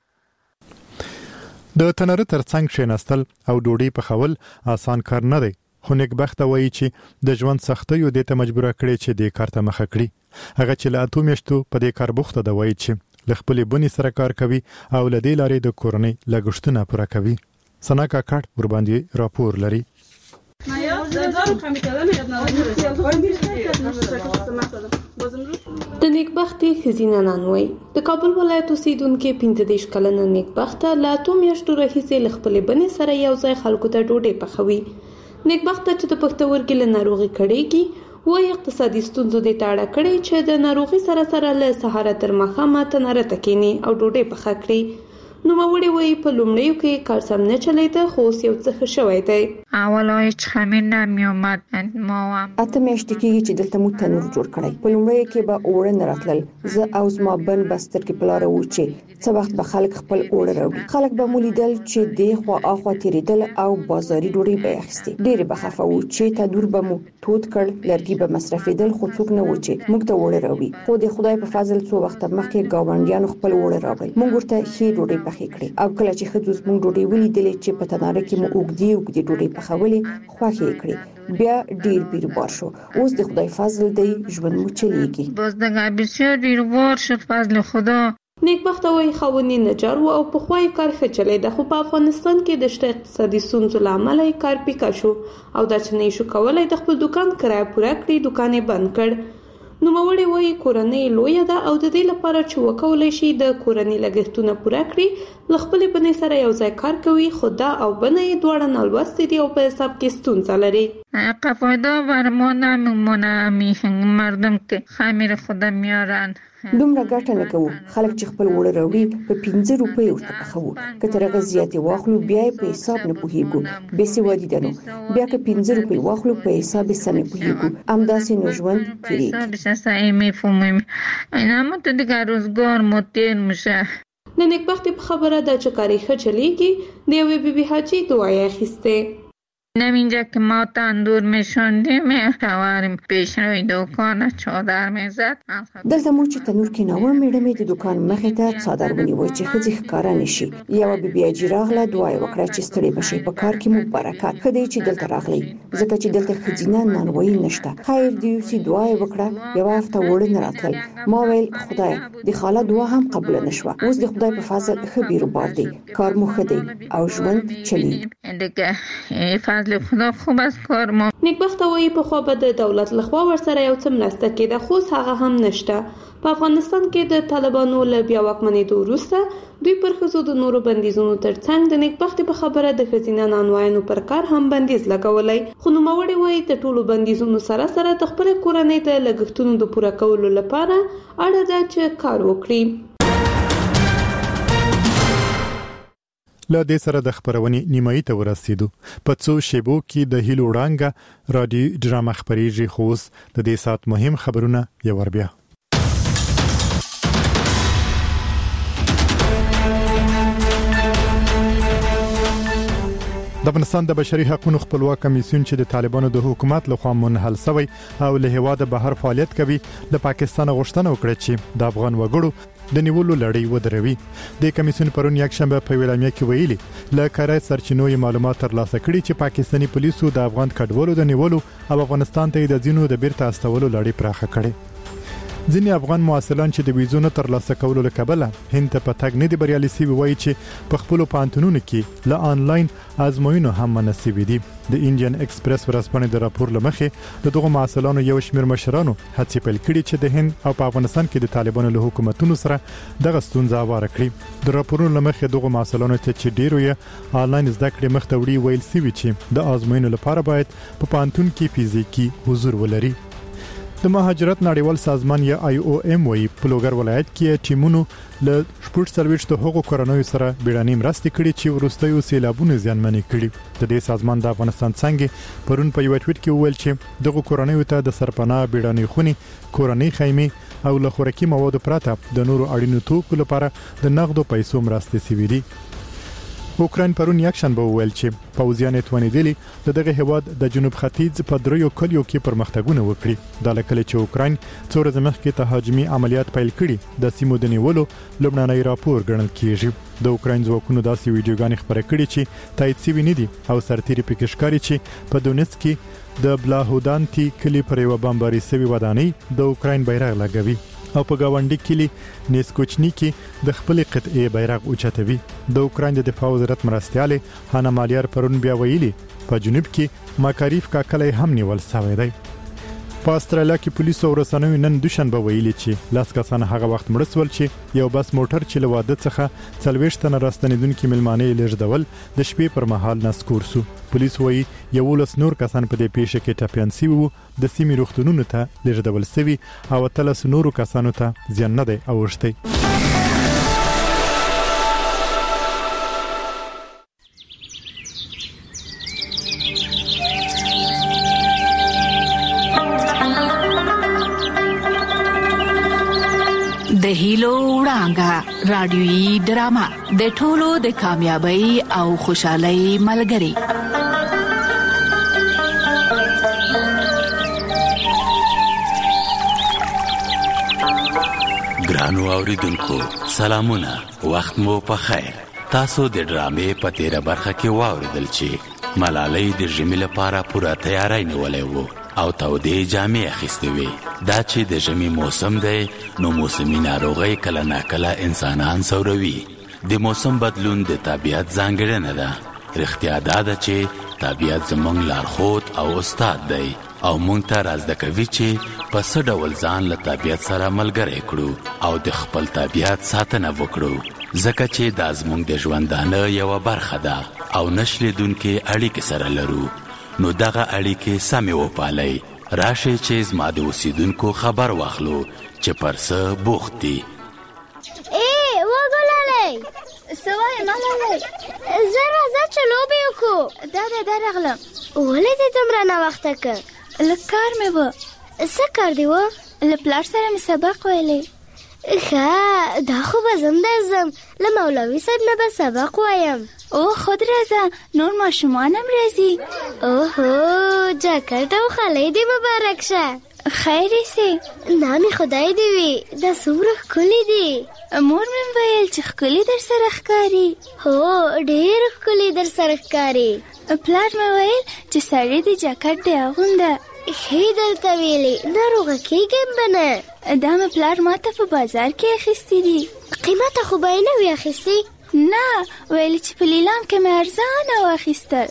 د تنره ترڅنګ کښېناستل او ډوډۍ پخول آسان کار نه دی، خو نیکبخته وایي چې د ژوند سختیو دې ته مجبوره کړي چې دې کار ته مخه کړي. هغه چې له 8 میاشتو په دې کار بوخته ده، وایي چې له خپلې بنې سره کار کوي او له دې لارې د کورنۍ لګښتونه پوره کوي. ثنا کاکړ ورباندې راپور لري.
د نیکبختي خزینه نانوي د کابل ولایت اوسیدونکو 15 کلنه نیکبخته لا 2 میاشتو راهیسې له خپلې بنې سره یو ځای خلکو ته ډوډۍ پخوي. نیکبخته چې د پښتورګي له ناروغي کړيږي وایي اقتصادي ستونزو د تاړه کړي چې د ناروغي سره له سهار تر ماښامه تنره تکینی او ډوډۍ پخه کړي. نو موري وایي په لومړیو کې کار سم نه چلیده، خو اوس یو څه شوی دی.
اول هیڅ خمیر نمیومد، ما هم
8 میاشتې کېږي چې دلته مو تنور جوړ کړی. په لومړیو کې به اوړه نه راتلل، زه او زما بن بستر کې پلاره و چې څه وخت به خلک خپل اوړه راوړي. خلک به مو لیدل چې دی خو اخوا تیریدل او بازاري ډوډۍ به اخیستي. ډېر به خفه و چې تنور به مو تود کړ، لرګي به مصرفېدل، خو څوک نه و چې موږ ته اوړه راوړي. خو د خدای په فضل څو وخت مخکې گاونډیانو خپل اوړه راوړل، موږ ورته ښې ډوډۍ پخې کړې. او کله چې خدوز موږ ډوډۍ ولیدلې چې په تناره کې مو اوږدې ډوډۍ پخولې، خوښې کړې. بیا ډیر بیروبار شو. اوس د خدای فضل دی، ژوند مو چلیږي.
باز دغه بسیار بیروبار شد، فضل خدا.
نیکبخته وایي خاوندې نجار و او په خوای کار ښه چلیده، خو په افغانستان کې د شته اقتصادي ستونزو له امله کار پیکا شو او دا چې نه شو کولای د خپل دکان کرایه پوره کړي، دکان یې بند کړ. نو موري وایي کورنۍ لوی ده او د دې لپاره چې وکولای شي د کورنۍ لګښتونه پوره کړي، له خپل بنې سره یو ځای کار کوي، خو دا او بنې دواړه نالوستي دي او په حساب کې ستونزه لري.
قفایده برما نمیمونه، مردم که خمیر خود میارن.
دومره ګټه نه کوو. خلک چې خپل وړه راوړي په 15 روپۍ ورته پخوو، که تر هغه زیاتې واخلو بیا په حساب نه پوهیږو. بېسوادي ده، نو بیا که 15 روپۍ واخلو په حساب یې سم نه پوهیږو. همداسې نو ژوند
تیریږي. اما تو دیگه روزگار متیر میشه.
د نیکبختي په خبره ده چې کاری ښه چلیږي. د یوې بیبي حاجي دعای اخیسته.
اینجا که ما تندور میشوندیم شوهرم پیش روی دکان چادر میزد.
دلته مو چې تنور کې نو میډه مې د دکان مخې ته چادر ونیو چې خځې ښکارا نشي. یو بیبي اجي راغله، دعای وکړه چې ستړي بشي، په کار کې مو برکت. خدای چې دلته راغلی ځکه چې دلته خځینه نانوي نشته. خیر دی چې دعای وکړه. یو هفته وړ نه راتل. ما ویل خدای د خاله دعا هم قبول نشوه. اوس د خدای په فضل خبير بار دی، کار مو خدای او ژوند چلی.
دیگه فضل خدا خوب است کار ما.
نیکبخت وایي په خو به د دولت لخوا ورسره یو څه مرسته کېده خو هغه هم نشته. په افغانستان کې د طالبانو له بیا واکمنېدو وروسته دوی پر ښځو د نورو بندیزونو ترڅنګ د نیکبخت په خبره د ښځینه نانوایانو پر کار هم بندیز لګولی. خو نوموړی وایي د ټولو بندیزونو سره سره د خپل کورنۍ د لګښتونو د پوره کولو لپاره اړه ده چې کار وکړي.
له دې سره د خبرونې نیمایي ته ورسېدو. په څو شیبو کې د هیلو وړانګه رادیو ډرامه خبرېږي خو اوس د دې سات مهم خبرونه یو ور بیا. د افغانستان د بشري حقوقو خپلواک کمیسیون چې د طالبانو د حکومت لخوا منحل شوی او له هواده بهر فعالیت کوي له پاکستان غوښتنه وکړه چې د افغان وګړو د نیولو لړۍ ودروي. د کمیسیون پرون یک شنبه په ویلامیا کې ویلي له کارای سرچینو معلومات ترلاسه کړي چې پاکستاني پولیسو د افغان کډوالو د نیولو او افغانستان ته د ځینو د بیرته استولو لړۍ پراخه کړي. ځینې افغان محصلان چې د ویزو نه ترلاسه کولو له کبله هند ته په تګ نه دي بریالي شوي وایي چې په خپلو پوهنتونونو کې له آنلاین ازموینو هم منع شوي دي. د انډین ایکسپریس ورځپاڼې د راپور له مخې د دغو محصلانو یو شمېر مشرانو هڅې پیل کړي چې د هند او په افغانستان کې د طالبانو له حکومتونو سره دغه ستونزه هواره کړي. د راپورونو له مخې دغو محصلانو ته چې ډیرو یې آنلاین زده کړې مخ ته وړي ویل شوي چې د ازموینو لپاره باید په پوهنتون کې فزیکي حضور ولري. د مهاجرت نړیوال سازمان یا IOM وایي په لوګر ولایت کې ټیمونو له 40 هغو کورنیو سره بیړنۍ مرستې کړې چې وروستیو سیلابونو زیانمنې کړي. د دې سازمان د افغانستان څنګه پرون په یو ټویټ کې وویل چې دغه کورنیو ته د سرپناه بیړنۍ خونې، کورنۍ خیمې او له خوراکي موادو پرته د نورو اړینو توکو لپاره د نغدو پیسو مرستې شوې دي. اوکراین پرون یک شنبه وویل چې پوځیان توانیدلی دغه هواد د جنوب ختیځ په دریو کلیو کې پرمختګونه وکړي. د لکه چې اوکراین څو ورځې مخکې تهاجمي عملیات پیل کړي د سیمو د نیولو لومړنی راپور ګڼل کیږي. د اوکراین ځواکونو داسې ویډیوګانې خبرې کړي چې تایید شوي نه دي او سرتیري پکې ښکاري چې په دونیتسک کې د بلاهودانتي کلی پر یو بمباري شوی ودانۍ د اوکراین بیرغ لګوي او په گاونډي کلی نیسکوچنی کې د خپل قطعه بیرغ اوچتوي. د اوکراین د دفاع وزارت مرستياله هانا مالیار پرون بیا ویلي په جنوب کې ماکاریف کاکلی هم نیول شوی دی. په استرالیا کې پولیسو او رسنیو نن دوشنبه ویلي چې لاس کسان هغه وخت مړ شول چې یو بس موټر چې له واده څخه 40 تنه راستنیدونکو ملمانه لېږدول د شپې پر مهال نسکور سو. پولیس وایي 11 نور کسان په دې پیښه کې ټپيان شوي وو، د سیمې روغتونونو ته لېږدول شوي او 13 نورو کسانو ته زیان نه دی اوښتی.
د هیلو وړانګه رادیويي ډرامه د ټولو د کامیابی او خوشحالۍ ملګری.
ګرانو اوریدونکو سلامونه، وخت مو په خیر. تاسو د ډرامې په تیره برخه کې واوریدل چې ملالۍ د ژمي لپاره پوره تیاری نیولې وو او تودې جامې اخیستې وې. دا چې د ژمي موسم دی نو موسمي ناروغۍ کله ناکله انسانان سوروي. د موسم بدلون د طبیعت ځانګړنه ده. رښتیا دا ده چې طبیعت زموږ لارښود او استاد دی او مونږ ته رازده کوي چې په څه ډول ځان له طبیعت سره ملګری کړو او د خپل طبیعت ساتنه وکړو، ځکه چې دا زموږ د ژوندانه یوه برخه ده او نشلیدونکې اړیکې سره لرو. نو دغه اړیکې سمې وپالئ. راشئ چې زما د اوسیدونکو خبر واخلو چې پر څه بوخت دي.
وګلالۍ سوای ملالۍ زه راځه چې لوبې وکړو. دا راغلم. ولې دې دومره ناوخته کړ؟ لږ کار مې و. څه کار دی و؟ له پلار سره مې سبق ویلی. ښه دا خو به زم درځم، له مولوي صاحب نه به سبق وایم. او خود راځه، نور ماشومان هم راځي. اوهو جاکټ او خولۍ دې مبارک شه. خیر یې نامې خدای دې وي. دا څومره ښکلي دي. مور مې ویل چې ښکلي در سره ښکاري. هو ډېر ښکلي در سره ښکاري. پلار مې ویل چې سړی دې جاکټ دې اغونده. ښې درته ویلې ناروغه کېږم به نه. دا مې پلار ما ته په بازار کې اخیستي دي. قیمته خو به یې نه وي اخیستي؟ نه ویل چې په لیلام کې مې ارزانه واخیستل.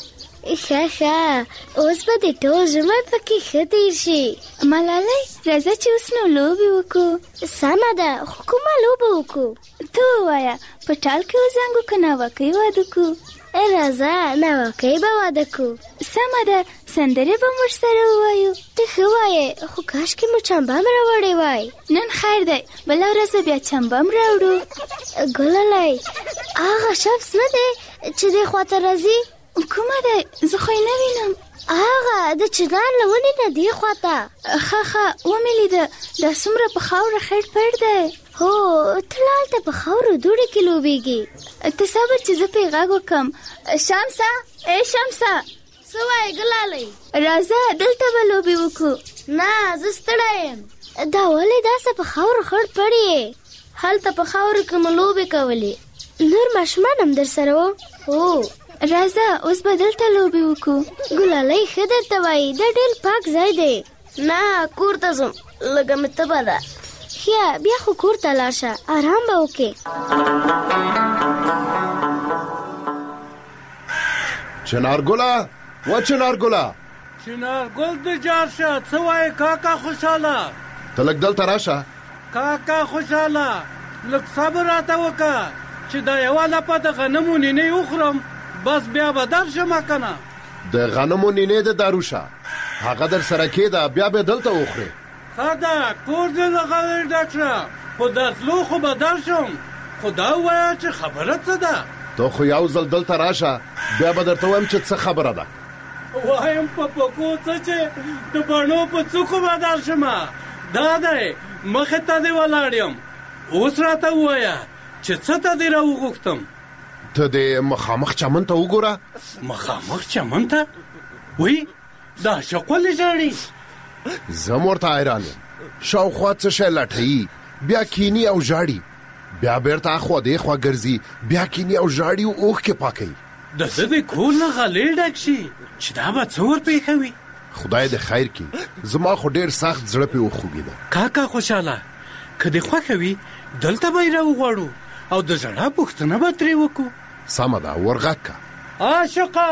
ښه اوس به د ټول ژمی پکې ښه تیر شي.
ملالۍ راځه چې اوس نو لوبې وکړو.
سمه ده، خو کومه لوبه وکړو؟
ته ووایه په ټال کې وزنګو که ناوکۍ واده کړو؟
راځه ناوکۍ به واده کړو.
سمه ده، سندرې به موږ سره ووایو.
ته ښه وایې، خو کاشکې مو چمبم راوړی وای.
نن خیر دی، بله ورځ به بیا چمبم راوړو.
ګلالۍ هغه شخص نه دی چې دې خواته راځي؟
کومه دی؟ زه خو یې نه وینم.
هغه د چنار له ونې نه دې خواته.
ښه ومې لیده، دا څومره په خاوره خړ پړ دی.
هو ته هلته په خاورو دوړې کې لوبېږي.
ته صبر چې زه پرې غږ وکړم. شمسه، ای شمسه،
څه وایې ګلالۍ؟
راځه دلته به لوبې وکړو.
نه زه ستړی یم. دا ولې داسې په خاورو خړ پړ یې؟ هلته په خاورو کې مو لوبې کولې. نور ماشومان هم در سره وو؟
هو راځه اوس به دلته لوبې وکړو.
ګلالۍ ښه درته وایي، دا ډېر پاک ځای دی. نه کور ته ځم، لږه مې تبه ده. ښه بیا خو کور ته لاړ شه، آرام به وکې.
چنارګله و چنارګله،
چنارګل د جار شه. څه وایې کاکا خوشحاله؟
ته لږ دلته راشه.
کاکا خوشحاله لږ صبر راته وکړه چې دا یوه لپه د غنمو نینې وخورم، بس بیا به درشم که نه.
د غنمو نینې د داروشه هغه در سره کېده، بیا به دلته وخورې.
ښه ده، کور دې له غوې ډک شه، خو درتلو خو به درشم. خو دا ووایه چې خبره څه ده؟
ته خو یو ځل دلته راشه، بیا به درته وایم چې څه خبره ده.
وایم په پکو څه چې د بڼو په څوکو به درشمه. دا دی مخې ته دې ولاړ یم، اوس راته ووایه چې څه ته دې راوغوښتم.
ته دې مخامخ چمن ته وګوره.
مخامخ چمن ته؟ وی دا عاشق ولې ژاړي؟
زه هم ورته حیران یم. شاوخوا څه شی لټوي، بیا کیني او ژاړي، بیا بیرته اخوا دېخوا ګرځي، بیا کیني او ژاړي او اوښکې پاکوي.
د ده د کور نه غلې ډک شي چې دا به څه ورپېښوي.
خدای دې خیر کړي، زما خو ډېر سخت زړه پې وخوږېده.
کاکا خوشحاله که دې خوښه وي دلته به یې راوغواړو او د ژړا پوښتنه به ترې وکړو.
سمه ده، ورغږ که.
عاشقه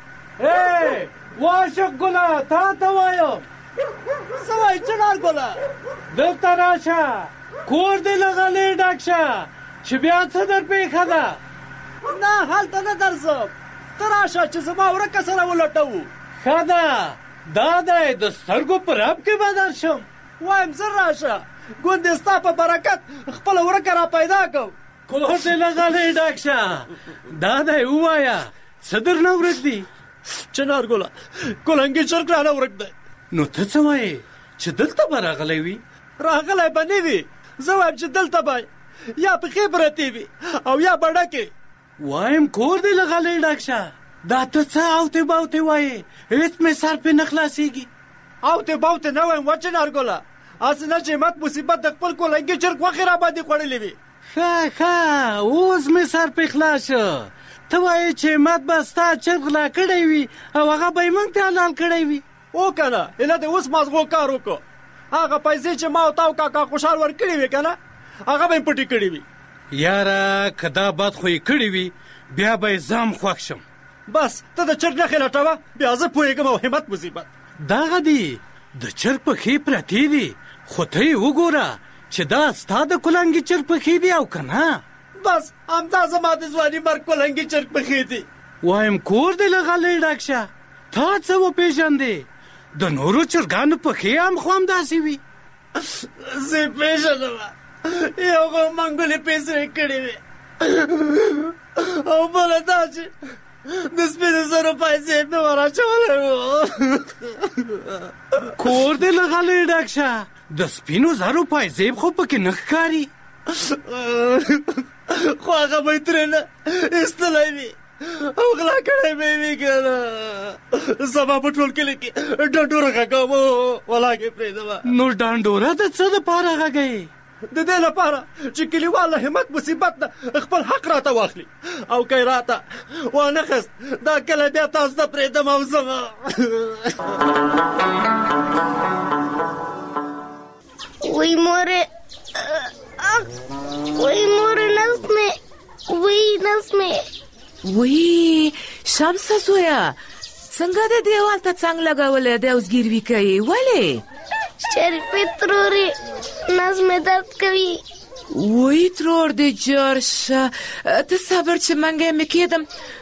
ای واشق ګله، تا ته وایم.
څه وایې چنارګله؟
دلته راشه، کور دې له غلې ډک شه چې بیا څه درپېښه ده.
نه هلته نه درځم، ته راشه چې زما ورکه سره ولټوو.
ښه ده، دا دی د سترګو په رب کې به درشم.
وایم زر راشه، ګوندې ستا په برکت خپله ورکه را پیدا کړم.
کور دې له غلې ډک شه. دا دی ووایه څه درنه ورک دي؟
چنارګله کلنګي چرګ رانه ورک دی.
نو ته څه وایې چې دلته به راغلی وي؟
راغلی به نه وي، زه وایم چې دلته به یا پښې پرتې وي او یا به ډکې.
وایم کور دې له غلې ډک شه. دا ته څه اوتې باوتې وایې؟ هېڅ مې سر پې نه خلاصېږي.
اوتې باوتې نه وایم و چنارګله، هسې نه چې مت مصیبت د خپل کلنګي چرګ غوښې را باندې خوړلې وي.
ښه اوس مې سر پې خلاص شه. ته وایې چې مت به ستا چرګ غلا کړی وي او هغه به یې موږ ته حلال کړی وي.
او که نه ایله دې اوس مازغو کار وکړو. هغه پیسې چې ما او تا او کاکا خوشحال ورکړې وي که نه، هغه به یې پټې کړې وي.
یاره که دا بد خو یې کړي وي بیا به یې ځم خوښ شم.
بس ته د چرګ نښې لټوه، بیا زه پوهېږم او همت مصیبت.
دغه دي د چرګ پښې پرتې دي، خو ته یې وګوره چې دا ستا د کلنګي چرګ پښې دي او که نه.
بس همدا زما د ځواني مرګ کلنګي چرګ پښې دي.
وایم کور دې له غلې ډک شه. تا څه وپېژندې؟ د نورو چرګانو پښې هم خو همداسې وي.
زه یې پېژنم، یو خو منګولې پیسې کړې وې او بله دا چې د سپینو زرو پیسې مې ور اچولی وو.
کور دې له غلې ډک شه. د سپینو زرو پیسې خو پکې نه ښکاري.
خو هغه به یې ترېنه ایستلی وي او غلا کړی به یې وي که نه. سبا په ټول کلي کې ډنډوره غږوم او ولاکې پرېږدمه.
نو ډنډوره د څه دپاره غږوې؟
د دې لپاره چې کلیوال له همت مصیبت نه خپل حق راته واخلي او که یې راته وانه خست دا کله بیا تاسو ته پرېږدم او ځمه.
وی مورې نس مې
وی شمسه زویا
څنګه د دیوال ته څنګه لګولې د اوسګیروي کوي ولې
شریفې تروري نظم درد کوي
وای ترور د جرشه ته صبر چې منګه مې کېدم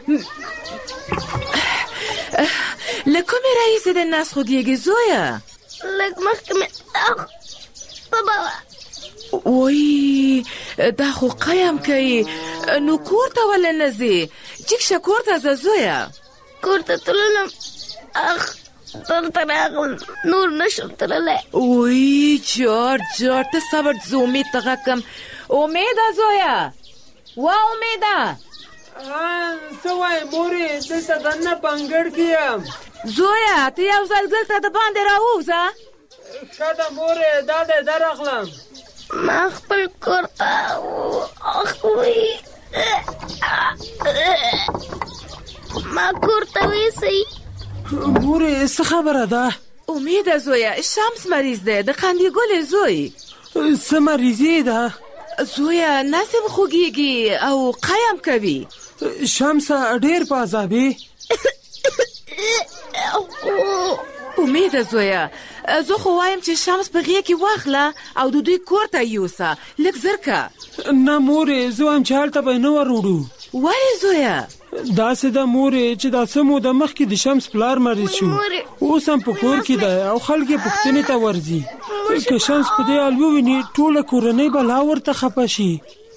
لکه مې رئیس د ناس خودیږي زویا
لکه مخکې مې بابا
وای دا خو قیم کوي نو کور ته ولې نه ځې چیک کور ته ځه زویا
کور ته تللم دلته راغلم نور نشم تللی
وای جار ته صبر زه امید ته غږ کم امیده زویا وا امیده
څه وایې مورې دلته دننه په انګړ کې یم
زویا ته یو ځل دلته د باندې راووځه
ښه ده مورې دا دی درغلم
ما خپل کور ته ما کور ته ویسئ
مورې څه خبره ده
امیده زویا شمس مریض دی د قندیګلې زوی
څه مریضي ده
زویا نسم خوږیږي او قیم کوي
شمسه ډېر په عذابې
امیده زویا زه خو وایم چې شمس په غېږ کې واخله او د دوی کور ته یوسه لږ زر که
نه مورې زه وایم چې هلته به یې نه ور وړو
ولې زویا
داسې ده مورې چې دا څه موده مخکې د شمس پلار مریض شو اوس هم په کور کې دی او خلک یې پوښتنې ته ورځي که شمس په دې حال وویني ټوله کورنۍ به لا ورته خفه شي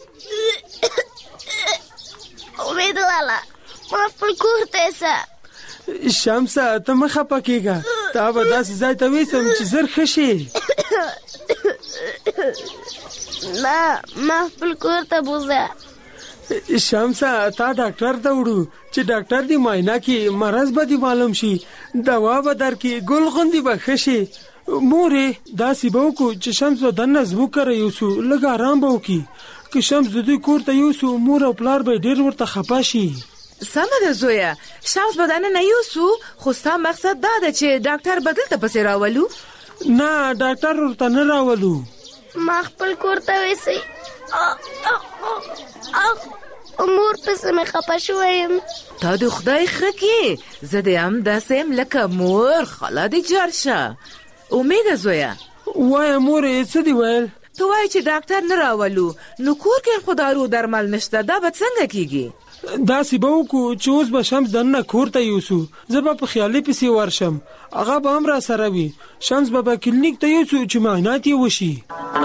امید والا ما خپل کور ته یوسه
شمسه ته مه خفه کېږه تا به داسې ځای ته ویسم چې زر ښه شي
نه ما خپل کور ته بوځه
شمسه تا ډاکټر ته وړو چې ډاکټر دې معاینه کړي مرض به دې معلوم شي دوا به درکړي ګل غوندې به ښه شي مورې داسې به وکړو چې شمس به دننه زموږ کره یوسو لږ ارام به وکړي که شمس د دوی کور ته یوسو مور او پلار به ډېر ورته خفه شي
سمه ده زویا شمس به دننه یوسو خو ستا مقصد دا ده چې ډاکټر به دلته پسې راولو
نه ډاکټر ورته نه راولو
ما خپل کور ته ویسئ مور پسې مې خفه شوی یم
تا د خدای ښه کړي زه دې هم داسې یم لکه مور خاله دې جار شه امیده زویا
وایه مورې څه دې ویل
ته وایې چې ډاکټر نه راولو نو کور کې خو دارو درمل نشته دا به څنګه کېږي
داسې به وکړو چې اوس به شمس دننه کور ته یوسو زه به په خیالي پسې ورشم هغه به هم را سره وي شمس به کلینیک ته یوسو چې معاینات یې وشي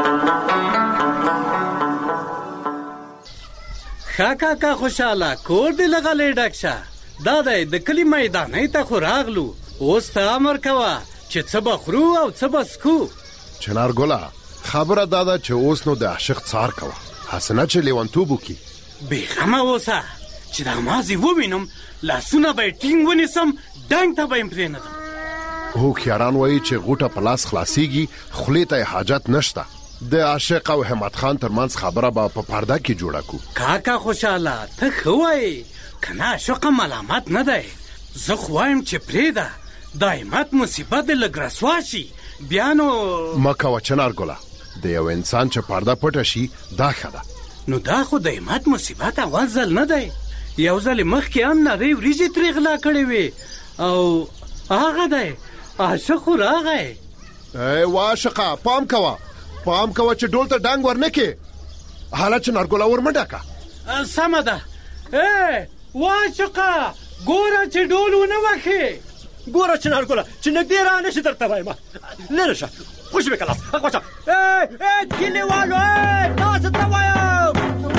ښه کاکا خوشحاله کور دې لغلی ډک شه دا دی د کلي میدانۍ ته خو راغلو اوس ته امر کوه چې څه به خورو او څه به څښو
چنارګله خبره دا ده چې اوس نو د عاشق څار کوه حسنه چې لیونتوب وکړي
بېغمه اوسه چې دا مازې ووینم لاسونه به یې ټینګ ونیسم ډنګ ته به یې پرېنږدم
هوښیاران وایي چې غوټه په لاس خلاصېږي خولې ته یې حاجت نشته د عاشق او همت خان ترمنځ خبره به په پرده کې جوړه کړو
کاکا خوشحاله ته ښه وایې که نه عاشقه ملامت نه دی زه خو وایم چې پرېږده دا همت مصیبت دې لږ رسوا شي بیا نو
مه کوه چنارګله د یو انسان چې پرده پټه شي دا ښه ده
نو دا خو د همت مصیبت اول ځل نه دی یو ځل مخکې هم نرۍ وریجې ترې غلا کړې وې او هغه دی عاشق خو راغی
وا عاشقه پام کوه چې ډول ته ډنګ ورنه کې حالت چنارګله ور مه ډکه
سمه ده وا عاشقه ګوره چې ډول ونه وهې
ګوره چنارګله چې نږدې را نه شي درته وایم لرې شه خوش مې کلاس خوشه کلیوالو تاسو ته وایم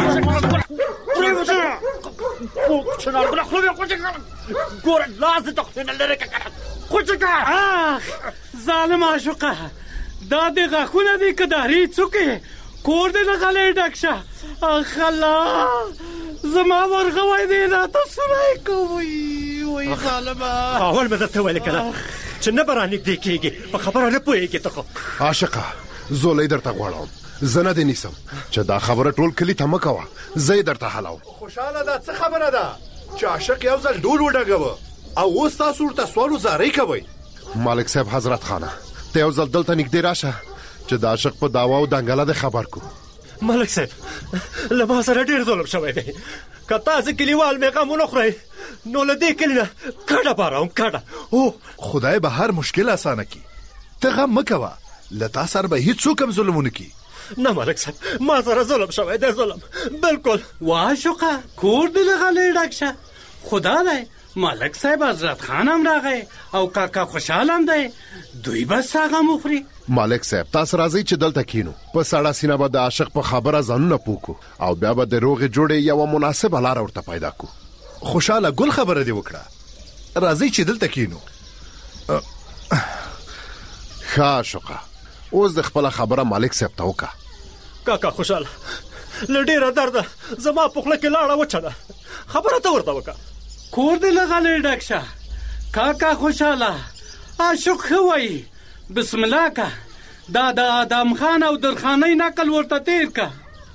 چنارګله خوله مې خوشې کړه ګوره لاس دې ته نه لرې کړه خوشې کړه
ظالم عاشقه دا دې غاښونه دي که داري څوکې کور دې لغلی ډک شه اخ الله زما ورغوی دی راته سوری کوي وای ظالمه
اول مې درته ویلې که نه چې نه به رانږدې کېږي په خبره نه پوهېږې ته خو
عاشقه زولی درته غواړم زه نه دې نیسم چې دا خبره ټول کلي ته مه کوه زه یې درته حلوم
خوشحاله ده څه خبره ده چې عاشق یو ځل ډول وډږوه او اوس تاسو ورته سوال وزارۍ کوئ
مالک صاحب حضرت خانه ته یو ځل دلته نږدې راشه چې د عاشق په دعوا او دنګله دې خبر کو
ملک صاحب له ما سره ډېر ظلم شوی دی که تاسې کلیوال مې غم ونه خورئ نو له دې کلي نه کډه باروم کډه.
او خدای به هر مشکل اسانه کړي، ته غم مه کوه، له تا سره به هیڅوک هم ظلم ونه کړي.
نه ملک صاحب ما سره ظلم شوی دی، ظلم بالکل.
واشوقه کور دې له غلې ډک شه. خدا دی ملک صاحب حضرت خان هم راغی او کاکا خوشحال هم دی، دوی بس هغه مخوري.
مالک صاحب تاسو راځئ چې دلته کینو، په سړه سینه به د عاشق په خبره ځانونه پوکو او بیا به د روغې جوړې یوه مناسبه لاره ورته پیدا کو.
خوشاله ګل خبره دې وکړه، راځئ چې دلته کینو.
ښه عاشقه اوس د خپله خبره مالک صاحب ته وکړه.
کاکا خوشحاله له ډېره درده زما په خوله کې لاړه وچه ده، خبره ته ورته وکړه.
کور دې له غلې ډک شه. کاکا خوشحاله عاشق ښه وایي، بسم الله کا. دا د آدم خان او درخانۍ نقل ورته تیر کا.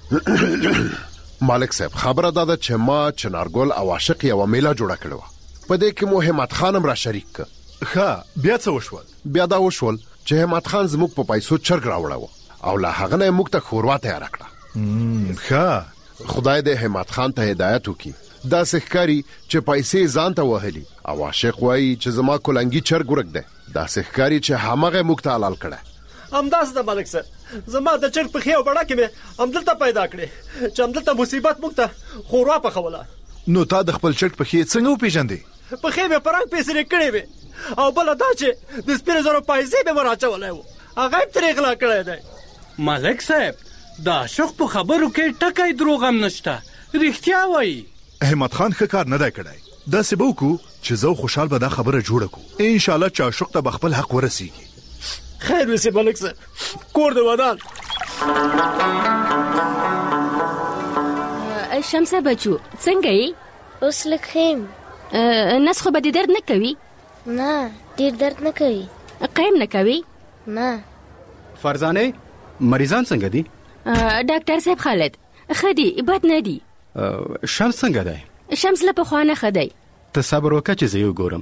مالک صاحب خبره دا ده چې ما چنارګل او عاشق یوه میله جوړه کړې وه، په دې کې مو همت خان هم را شریک که.
ښه بیا څه وشول؟
بیا دا وشول چې همت خان زموږ په پیسو چرګ راوړی او له هغه نه یې موږ ته ښوروا تیاره کړه.
ښه
خدای دې همت خان ته هدایت وکړي. داسې ښکاري چې پیسې ځان ته وهلي او عاشق وایي چې زما کلنګي چرګ ورک دی. داسې ښکاري چې همغه موږ ته حلال کړی.
همداسې ده ملک صاحب، زما د چرګ پښې او بړکې مې همدلته پیدا کړې چې همدلته مصیبت موږ ته ښوروا پخوله.
نو تا د خپل چرګ پښې څنګه وپېژندې؟
پښې مې په رنګ پیسرې کړې وې او بله دا چې د سپینو زرو پیسې مې ور اچولی و، هغه یې ترې غلا کړی دی.
ملک صاحب د عاشق په خبرو کې ټکی دروغ هم نشته، رښتیا وایي.
همت خان ښه کار نه دی کړی. داسې به وکړو چې زه خوشحال به دا خبره جوړه کړو، انشاءالله چې عاشق ته به خپل حق ورسیږي.
خیر وسې ملک صاحب، کور د ودان.
شمسه بچو څنګه یې؟
اوس لږ ښه یم.
نس خو به دې درد نه کوي؟
نه ډېر درد نه کوي.
قیم نه کوي؟
نه.
فرزانه مریضان څنګه دي؟
ډاکټر صاحب خالد ښه دي، بد نه دي.
شمس څنګه دی؟
شمس له پخوا نه ښه دی.
ته صبر وکړه چې زه یې وګورم.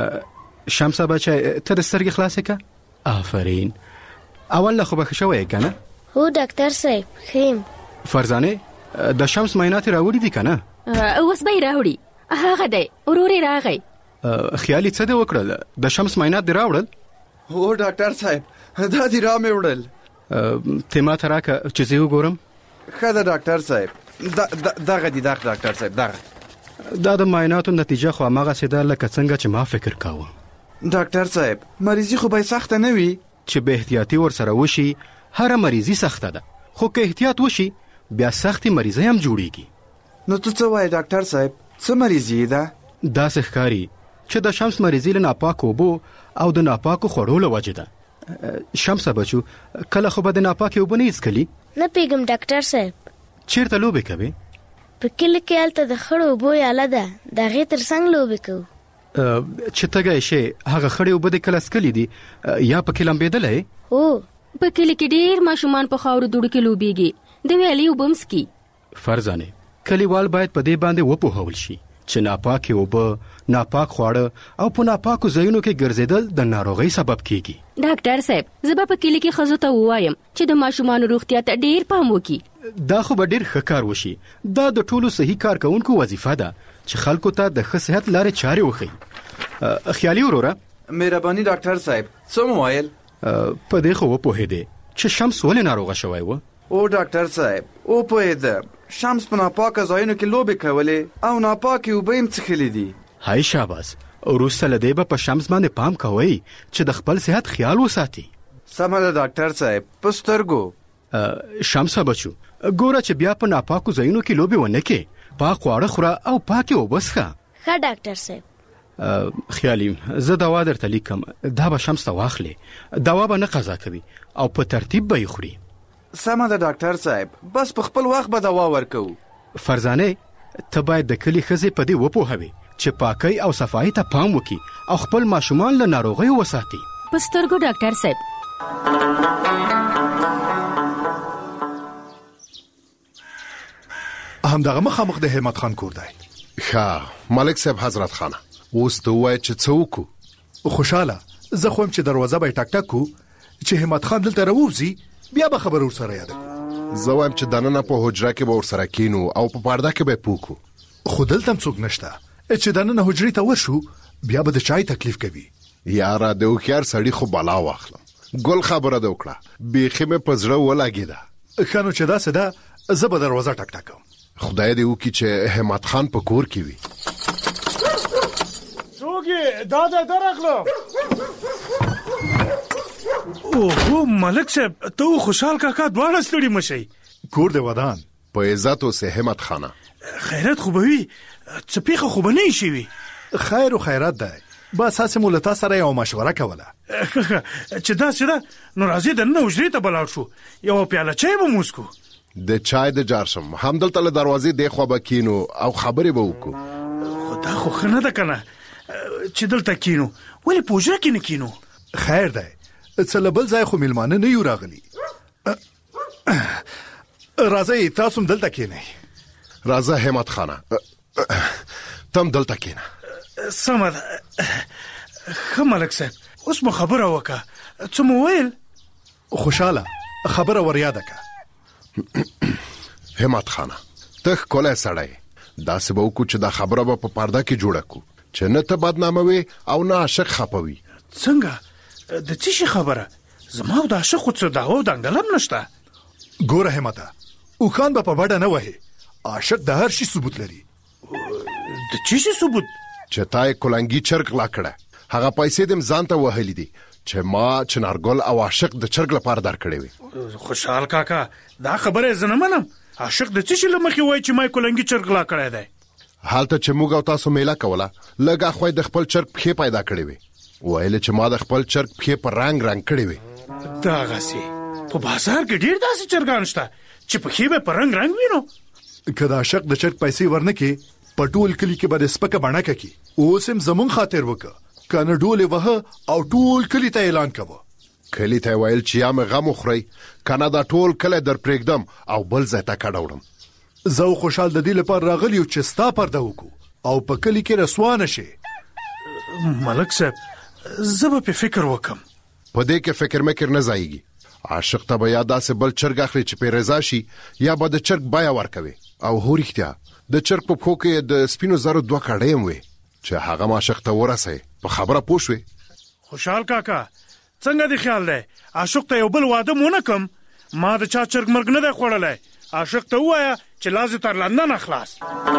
شمسه بچی ته د سترګې خلاصې که؟ آفرین. اول نه خو به ښه شوی یې که نه؟
هو ډاکټر صاحب ښه یم.
فرزانه د شمس معاینات یې راوړي دي که نه؟
اوس به یې راوړي، هغه دی ورور یې راغی.
خیال یې څه دې وکړل؟ د شمس معاینات دې راوړل؟
هو ډاکټر صاحب دا دې را مې وړل.
ته ما ته راکړه چې زه یې وګورم.
ښه ده ډاکټر صاحب، دغه دي ډاکټر صاحب دغه.
دا د معایناتو نتیجه خو هماغسې ده لکه څنګه چې ما فکر کاوه.
ډاکټر صاحب مریضي خو به سخته نه وي؟
چې به احتیاطي ورسره وشي هره مریضي سخته ده، خو که احتیاط وشي بیا سختي مریضي هم جوړیږي.
نو ته څه وایې ډاکټر صاحب، څه مریضي ده؟
داسې ښکاري چې د شمس مریضي له ناپاکو اوبو او د ناپاکو خوړو له وجې ده. شمسه بچو کله خو به د ناپاکې اوبه نه څښلي؟
نه پوهېږم ډاکټر صاحب.
چیرته لوبې کوې؟
په کلي کې هلته د خړو اوبو یاله ده، د هغې تر څنګ لوبې کوو.
چې تږی شې هغه خړې اوبه دې کله څښلې دي یا پکې لمبېدلی؟
هو په کلي کې ډېر ماشومان په خاورو دوړو کې لوبېږي، د ویالې اوبه هم څښي.
فرزانه کلیوال باید په دې باندې وپوهول شي چې ناپاکې اوبه، ناپاک خواړه او په ناپاکو ځایونو کې ګرځېدل د ناروغۍ سبب کیږي.
ډاکټر صاحب زه به په کلي کې ښځو ته ووایم چې د ماشومانو روغتیا ته ډېر پام وکړي.
دا خو به ډېر ښه کار وشي. دا د ټولو صحي کارکوونکو وظیفه ده چې خلکو ته د ښه صحت لارې چارې وښیي. خیالي وروره.
مهرباني ډاکټر صاحب څه مو ویل؟
په دې خو وپوهېدې چې شمس ولې ناروغه شوی و؟
او ډاکټر صاحب وپوهېدم، شمس په ناپاکه ځایونو کې لوبې کولې او ناپاکې اوبه یې څښلې دي.
هاي شاباس، وروسته له دې به په شمس باندې پام کوئ چې د خپل صحت خیال وساتي.
سمه ده ډاکټر صاحب، په سترګو.
شمسه بچو ګوره چې بیا په ناپاکو ځایونو کې لوبې ونه کې، پاک خواړه خوره او پاکې اوبه څښه.
ښه ډاکټر صاحب.
خیالي زه دوا درته لیکم، دا به شمس ته واخلې، دوا به نه قضا کوي او په ترتیب به یې خوري.
سمه ده ډاکټر صاحب، بس په خپل وخت به دوا ورکو.
فرزانه ته باید د کلي ښځې په دې وپوهوې چې پاکۍ او صفایي ته پام وکړي او خپل ماشومان له ناروغیو وساتي.
په سترګو ډاکټر صاحب.
همدغه مخامخ د همت خان کور دی.
ښه ملک صاحب حضرت خانه اوس ته ووایه چې څه وکړو؟
خوشحاله زه خو یم چې دروازه به یې ټک ټک کړو چې همت خان دلته راووځي، بیا به خبره ورسره یاده کړو.
زه وایم چې دننه په حجره کې به ورسره کینو او په پرده کې به یې پوکو.
خو دلته څوک نشته چې دنه حجرې ته ورشو بیا به د چای تکلیف کوي.
یاره د وکیار سړی خو بالا واخلم. ګل خبره د وکړه بیخي مې په زړه ولګېده.
ښه نو چې داسې ده زه به دروازه ټک ټکم.
خدای دې وکړي چې همت خان په کور کې وي.
څوک یې دا درغلم؟ اوه ملک صاحب ته خوشحال کاکا دواړه ستړي مشئ.
کور دې ودان.
په عزت اوسه همت خانه.
خیرت خو به وي څه پیښه خو به نه شي وي.
خیر او خیرت ده بس هڅه مو له تاسو سره یو مشوره کوله
چې دا سره نو راځي د نو حجرې ته بلاړ شو یو پیاله چای به موسکو.
د چای د جارشم همدلته له دروازې دی خو به کینو او خبرې به وکړو.
خدا خو خنه ده کنه چې دلته کینو ولې پوجا کې نه کینو.
خیر ده څه لبل ځای خو ملمانه نه یو راغلي. راځي تاسو هم دلته کینئ.
راځه همت خانه تم دلته کینه.
سمه ده ښه ملک صاحب اوس مو خبره وکړه څه مو ویل؟
خوشاله خبره ور یاده که.
همت خانه ته ښکلی سړی داسې به وکړو چې دا خبره به په پرده کې جوړه کړو چې نه ته بدناموي او نه عاشق خپوي.
څنګه د څه شي خبره؟ زما او د عاشق څه دعوا او دنګلم نشته.
ګوره همته اوښان به په بډه نه وهي. عاشق د هر شي ثبوت لري.
د څه شي ثبوت؟
چې تا یې کلنګي چرګ غلا کړه هغه پیسې دې ځان ته وهلې دي چې ما چنارګل او عاشق د چرګ لپاره درکړې وي.
خوشحال کاکا دا خبره زه نه منم. عاشق د څه شي له مخې وایي چې ما کلنګي چرګ غلا کړی دی.
هلته چې موږ او تاسو میله کوله لږه خو د خپل چرګ پښې پیدا کړې وي. ویل چې ما د خپل چرګ پښې په رنگ کړې وي.
دغسې په بازار کې ډېر داسې چرګان شته چې پښې به په رنگ وینو.
که د عاشق د چرګ پیسې ورنکې په ټول کلی کې به د سپکه بڼکه کې اوس هم زمون خاطر وکړه کنه ډولې وه او ټول کلی ته اعلان کوه.
کلی ته ویل چې یا مې غم وخورئ کنه دا ټول کلی در پرېږدم او بل ځای ته کډه وړم.
زه خوشحال د دې لپاره راغلی یو چې ستا پرده وکړو او په کلی کې رسوا نه شي.
ملک صاحب زه به په فکر وکم.
په دې کې فکر مکر نه ځایږي. عاشق ته به یا داسې بل چرګ اخلي چې پې رضا شي یا به د چرګ بیه ورکوي. او هو رښتیا د چرګ په پښو کې د سپینو زرو 2 کاڼي هم وي چې هغه عاشق ته ورسوي. په خبره پوه شوې؟
خوشحال کاکا څنګه دی خیال دی عاشق ته یو بل واده مونه کم؟ ما د چا چرګ مرګ نه دی خوړلی. عاشق ته ووایه چې لازم تر لندن خلاص.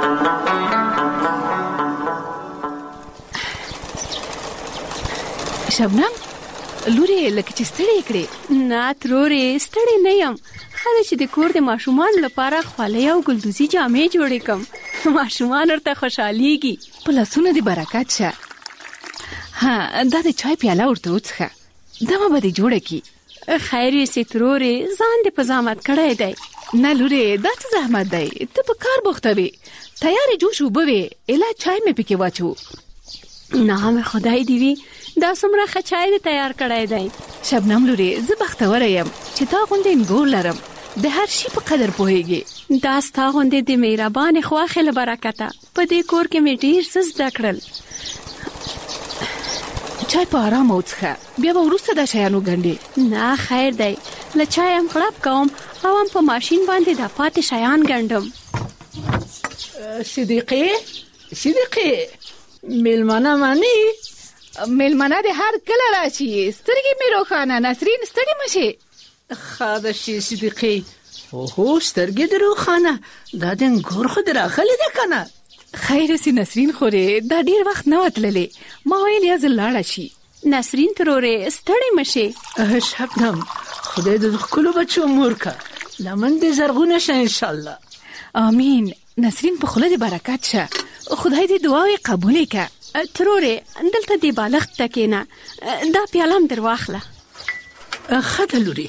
شبنم لوري لکه چې ستړي کړې.
نه ترورې ستړي نه یم. خاله چې د کور د ماشومان لپاره خولۍ او ګلدوزي جامې جوړې کم. ماشومان ورته خوشحاليږي.
په لاسونه دې برکت شه. ها دا د چای پیاله ورته وڅښه دمه به دې جوړه کی.
خیر یې سي ترورې ځان دې په زحمت کړی دی.
نه لوري دا څه زحمت دی ته په کار بوخته وې. تیارې جوش وبه وې اله چای مې پکې واچو.
نه مې خدای دې وي دا څومره ښه چای دې تیار کړی دی.
شبنم لوري زه بختوره یم چې تا غوندې انګور لرم د هر شي په قدر پوهیږي.
دا ستا غوندې د مهربانې خواخې له برکته په دې کور کې مې ډېر څه زده کړل.
چای په آرامه وڅښه بیا به وروسته دا شیان وګڼې.
نه خیر دی له چای هم خړپ کوم او هم په ماشین باندې دا پاتې شیان ګڼډم.
صدیقې میلمانه مانی
میلمانه د هر کله راشي. سترګې مې روښانه نسرین ستړي مشي.
خاده شي صدیقې. اوهو سترګې د روښانه دا د انګور خو دراخلي ده کنه.
خیر سي نسرین خورې دا ډیر وخت نه وتللې ما ویل یا زلاړه شي.
نسرین ترورې ستړي مشي.
شبنم خدای دې خپل بچو مور کا لمن دې زرغونه شه ان شاء الله.
امين. نسرین په خله دې برکت شه خدای دې دعاوې قبول کړي.
ترورې دلته دې بالغ تکینا دا پیالم در واخله.
خاطر لوري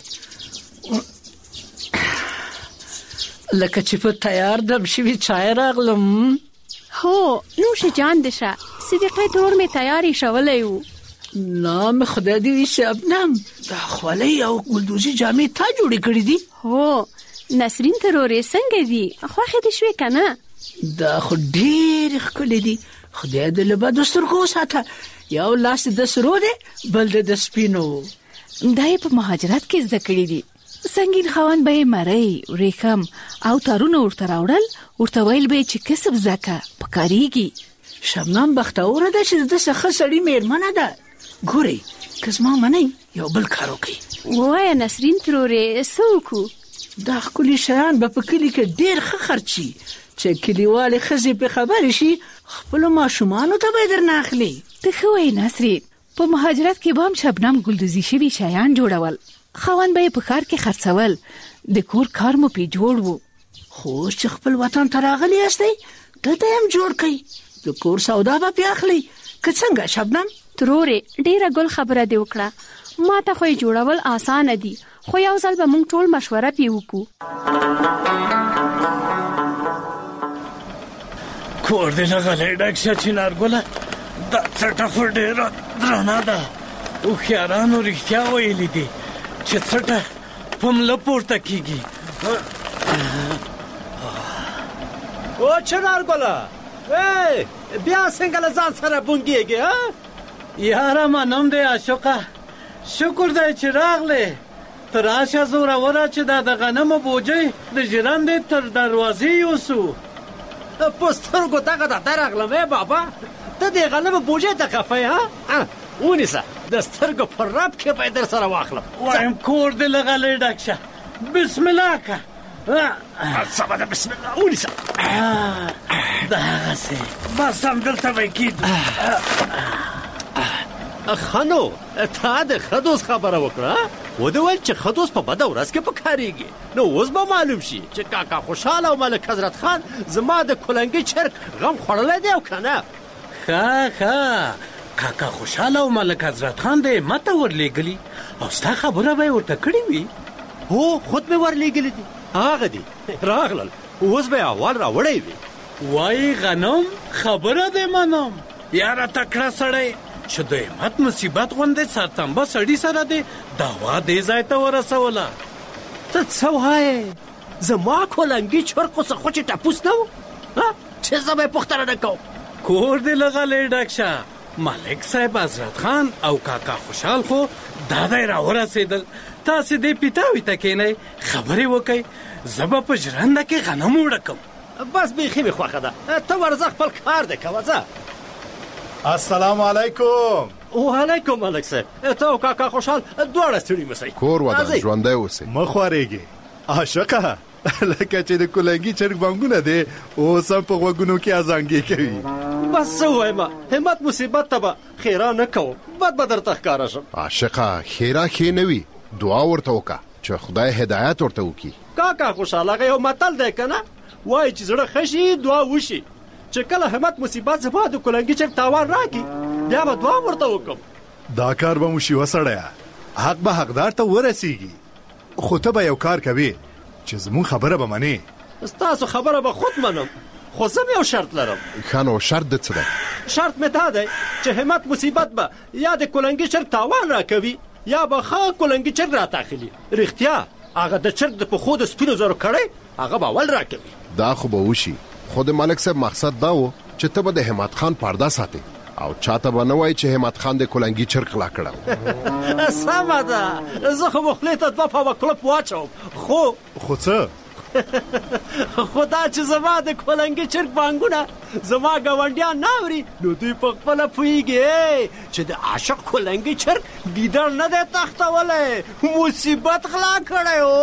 لکه چې په تیار دم شوی چای راغلم.
هو نوش جان دشه صدیقې ترور می تیاری شولې وو.
نام خدای دې شبنم دا خولۍ او ګلدوزي جامې تا جوړې کړې دي.
هو نسرین ترورې څنګه دي خوښه دې شوې کنه؟
دا خو ډېر ښکلې دي خدای دې له بدو سترګو ساته. یو لاس د سرو دی بل د سپینو.
دا په مهاجرت کې زده کړې دي. سنگین خوان به مری ریکم او تارونه ورته راوړل ورته ویل به چې کسب زکه پکاريږي.
شبنم بختوره ده چې د څخه سړی میرمنه ده. ګوري کزما منی یو بل کار وکي.
وای نسرین ترورې سوکو
دا خولي شیان به په کلی کې ډیر ښه خرچي چې کلیوالې خزي په خبر شي خپل ماشومانو ته به درنه اخلي.
ته خو وای نسرین په مهاجرت کې بام شبنم ګلدوزي شوی شیان جوړول. خوان به په کار کې خرڅول. د کور کار مو پی جوړ وو.
خو چې خپل وطن ته راغلی یاستئ دته هم جوړ کړئ. د کور سودا به پې اخلئ که څنګه شبنم؟
ترورې ډیره ګل خبره دې وکړه. ما ته خو یې جوړول اسانه دي خو یو ځل به موږ ټول مشوره پې وکړو.
کور دې لغلی ډک شه چنارګله. دا څټه خو ډېره درنه ده. هوښیارانو رښتیا ویلي دي چې څټه په مله پورته کېږي.
او چنارګله بیا څنګه له ځان سره بونګېږې؟
یاره منم دی عاشقه، شکر دی چې راغلې. ته راشه زوروره چې دا د غنمو بوجۍ د ژرندې تر دروازې یوسو.
په سترګو دغه درته راغلم بابا. ته د غنمو بوجۍ ته خفه یې؟ ونیسه د سترګو په رب کې به یې در سره واخلم.
وایم کور دې له غلۍ ډک شه. بسم الله که
سمه ده بسم الله ونیسه.
دغسې بس همدلته به کېدو.
خانو تا د خدوس خبره وکړه. وده ویل چې خدوس په بده ورځ کې پکارېږي. نو اوس به معلوم شي چې کاکا خوشحال او ملک حضرت خان زما د کلنګي چرګ غم خوړلی دی او که نه.
ښه کاکا خوشحال او ملک حضرت خان دې ماته ورلېږلي او ستا خبره به یې ورته کړې وي.
هو خود مې ورلېږلي دي. هغه دي راغلل اوس به یې اول راوړی وي.
وایي غنم خبره دې منم. یاره تکړه سړی چې د همت مصیبت غوندې سرتنبه سړي سره دې دعوا دې ځای ته ورسوله.
ته څه وایې؟ زما کلنګي چرګ خو څه خو چې ټپوس نه و چې زه به یې پوښتنه نه کوم.
کور دې له غلۍ ډک شه. ملک صاحب حضرت خان او کاکا خوشحال خو دا دی راورسېدل. تاسې دې پیتاوي ته کښېنئ خبرې وکئ. زه به په ژرنده کې غنم وړه کوم.
بس بیخي مې خوښه ده. ته ورځه خپل کار دی کوه ځه.
السلام علیکم.
وعلیکم ملک صاحب. ته او کاکا خوشحال دواړه ستړي مسئ.
کور ودان ژوندی اوسئ.
مه خوارېږې عاشقه. لکه چې د کلنګي چرګ بانګونه دی اوس هم په غوږونو کې ازانګې کوي.
بس څه ووایم همت مصیبت ته به خیرا نه کوم. بد به درته ښکاره شم.
عاشقه خیرا ښې نه وي. دعا ورته وکړه چې خدای هدایت ورته وکړي.
کاکا خوشحال هغه یو متل دی که نه وایي چې زړه ښه شي دعا وشي. چې کله همت مصیبت زما د کلنګي چرګ تاوان راکړي بیا به دعا ورته وکړم.
دا کار به مو شي وسړیه. حق به حقدار ته ورسیږي. خو ته به یو کار کوې چې زموږ خبره به منې.
ستاسو خبره به خود منم خو زه یو شرط لرم.
ښه نو شرط دې څه دی؟
شرط مې دا دی چې همت مصیبت به یا د کلنګي چرګ تاوان راکوي یا به ښه کلنګي چرګ راته اخلي. رښتیا هغه د چرګ د پښو د سپینو زرو کړی هغه به اول راکوي.
دا خو به وشي. خو د ملک صاحب مقصد دا و چې ته به د همت خان پرده ساتې او چاته به نه وایي چې همت خان د کلنګي چرګ غلا کړی.
سمه ده. زه خو به خولې ته 2 پاوه کلپ واچوم خو
څه؟
خو دا چې زما د کلنګي چرګ بانګونه زما ګاونډیان نه اوري نو دوی په خپله پوهېږي چې د عاشق کلنګي چرګ ګیدړ نه دی تښتولی مصیبت غلا کړی و.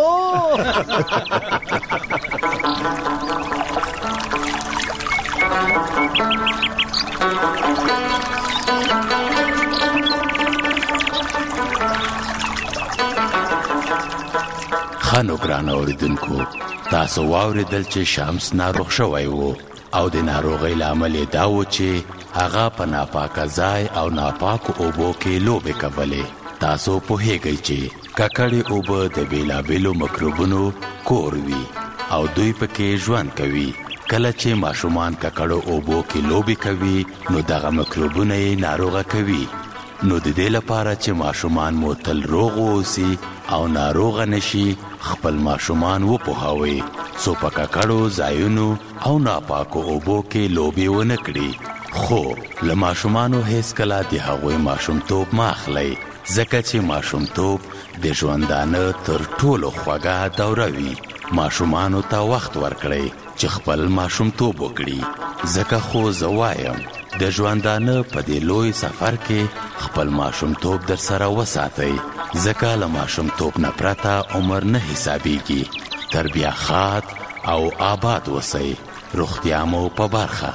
خانو ګران اوریدونکو تاسو واوریدل چې شمس ناروغ شوی و او د ناروغۍ لامل یې دا و چې هغه په ناپاکه ځای او ناپاکو اوبو کې لوبې کولې. تاسو پوهیږئ چې ککړې اوبه د بیلابیلو مکروبونو کور وي او دوی پکې ژوند کوي. کله چې ماشومان ککړو اوبو کې لوبې کوي نو دغه مکروبونه یې ناروغه کوي. نو د دې لپاره چې ماشومان مو تل روغ واوسي او ناروغه نشي خپل ماشومان وپوهوئ څو په ککړو ځایونو او ناپاکو اوبو کې لوبې ونه کړي. خو له ماشومانو هیڅ کله د هغوی ماشومتوب مه اخلئ ځکه چې ماشومتوب د ژوندانه تر ټولو خوږه دوره وي. ماشومانو ته وخت ورکړئ چې خپل ماشومتوب وکړي. ځکه خو زه وایم د ژوندانه په دې لوی سفر کې خپل ماشومتوب در سره وساتئ. ځکه له ماشومتوب نه پرته عمر نه حسابېږي. تربیه خاد او آباد وسئ. روغتیا مو په برخه.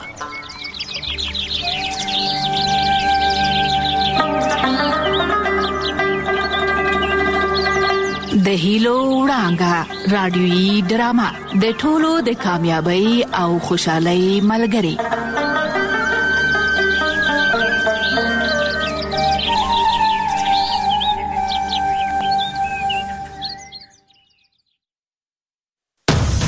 د هیلو وړانګه رادیويي ډرامه د ټولو د کامیابی او خوشحالۍ ملګری.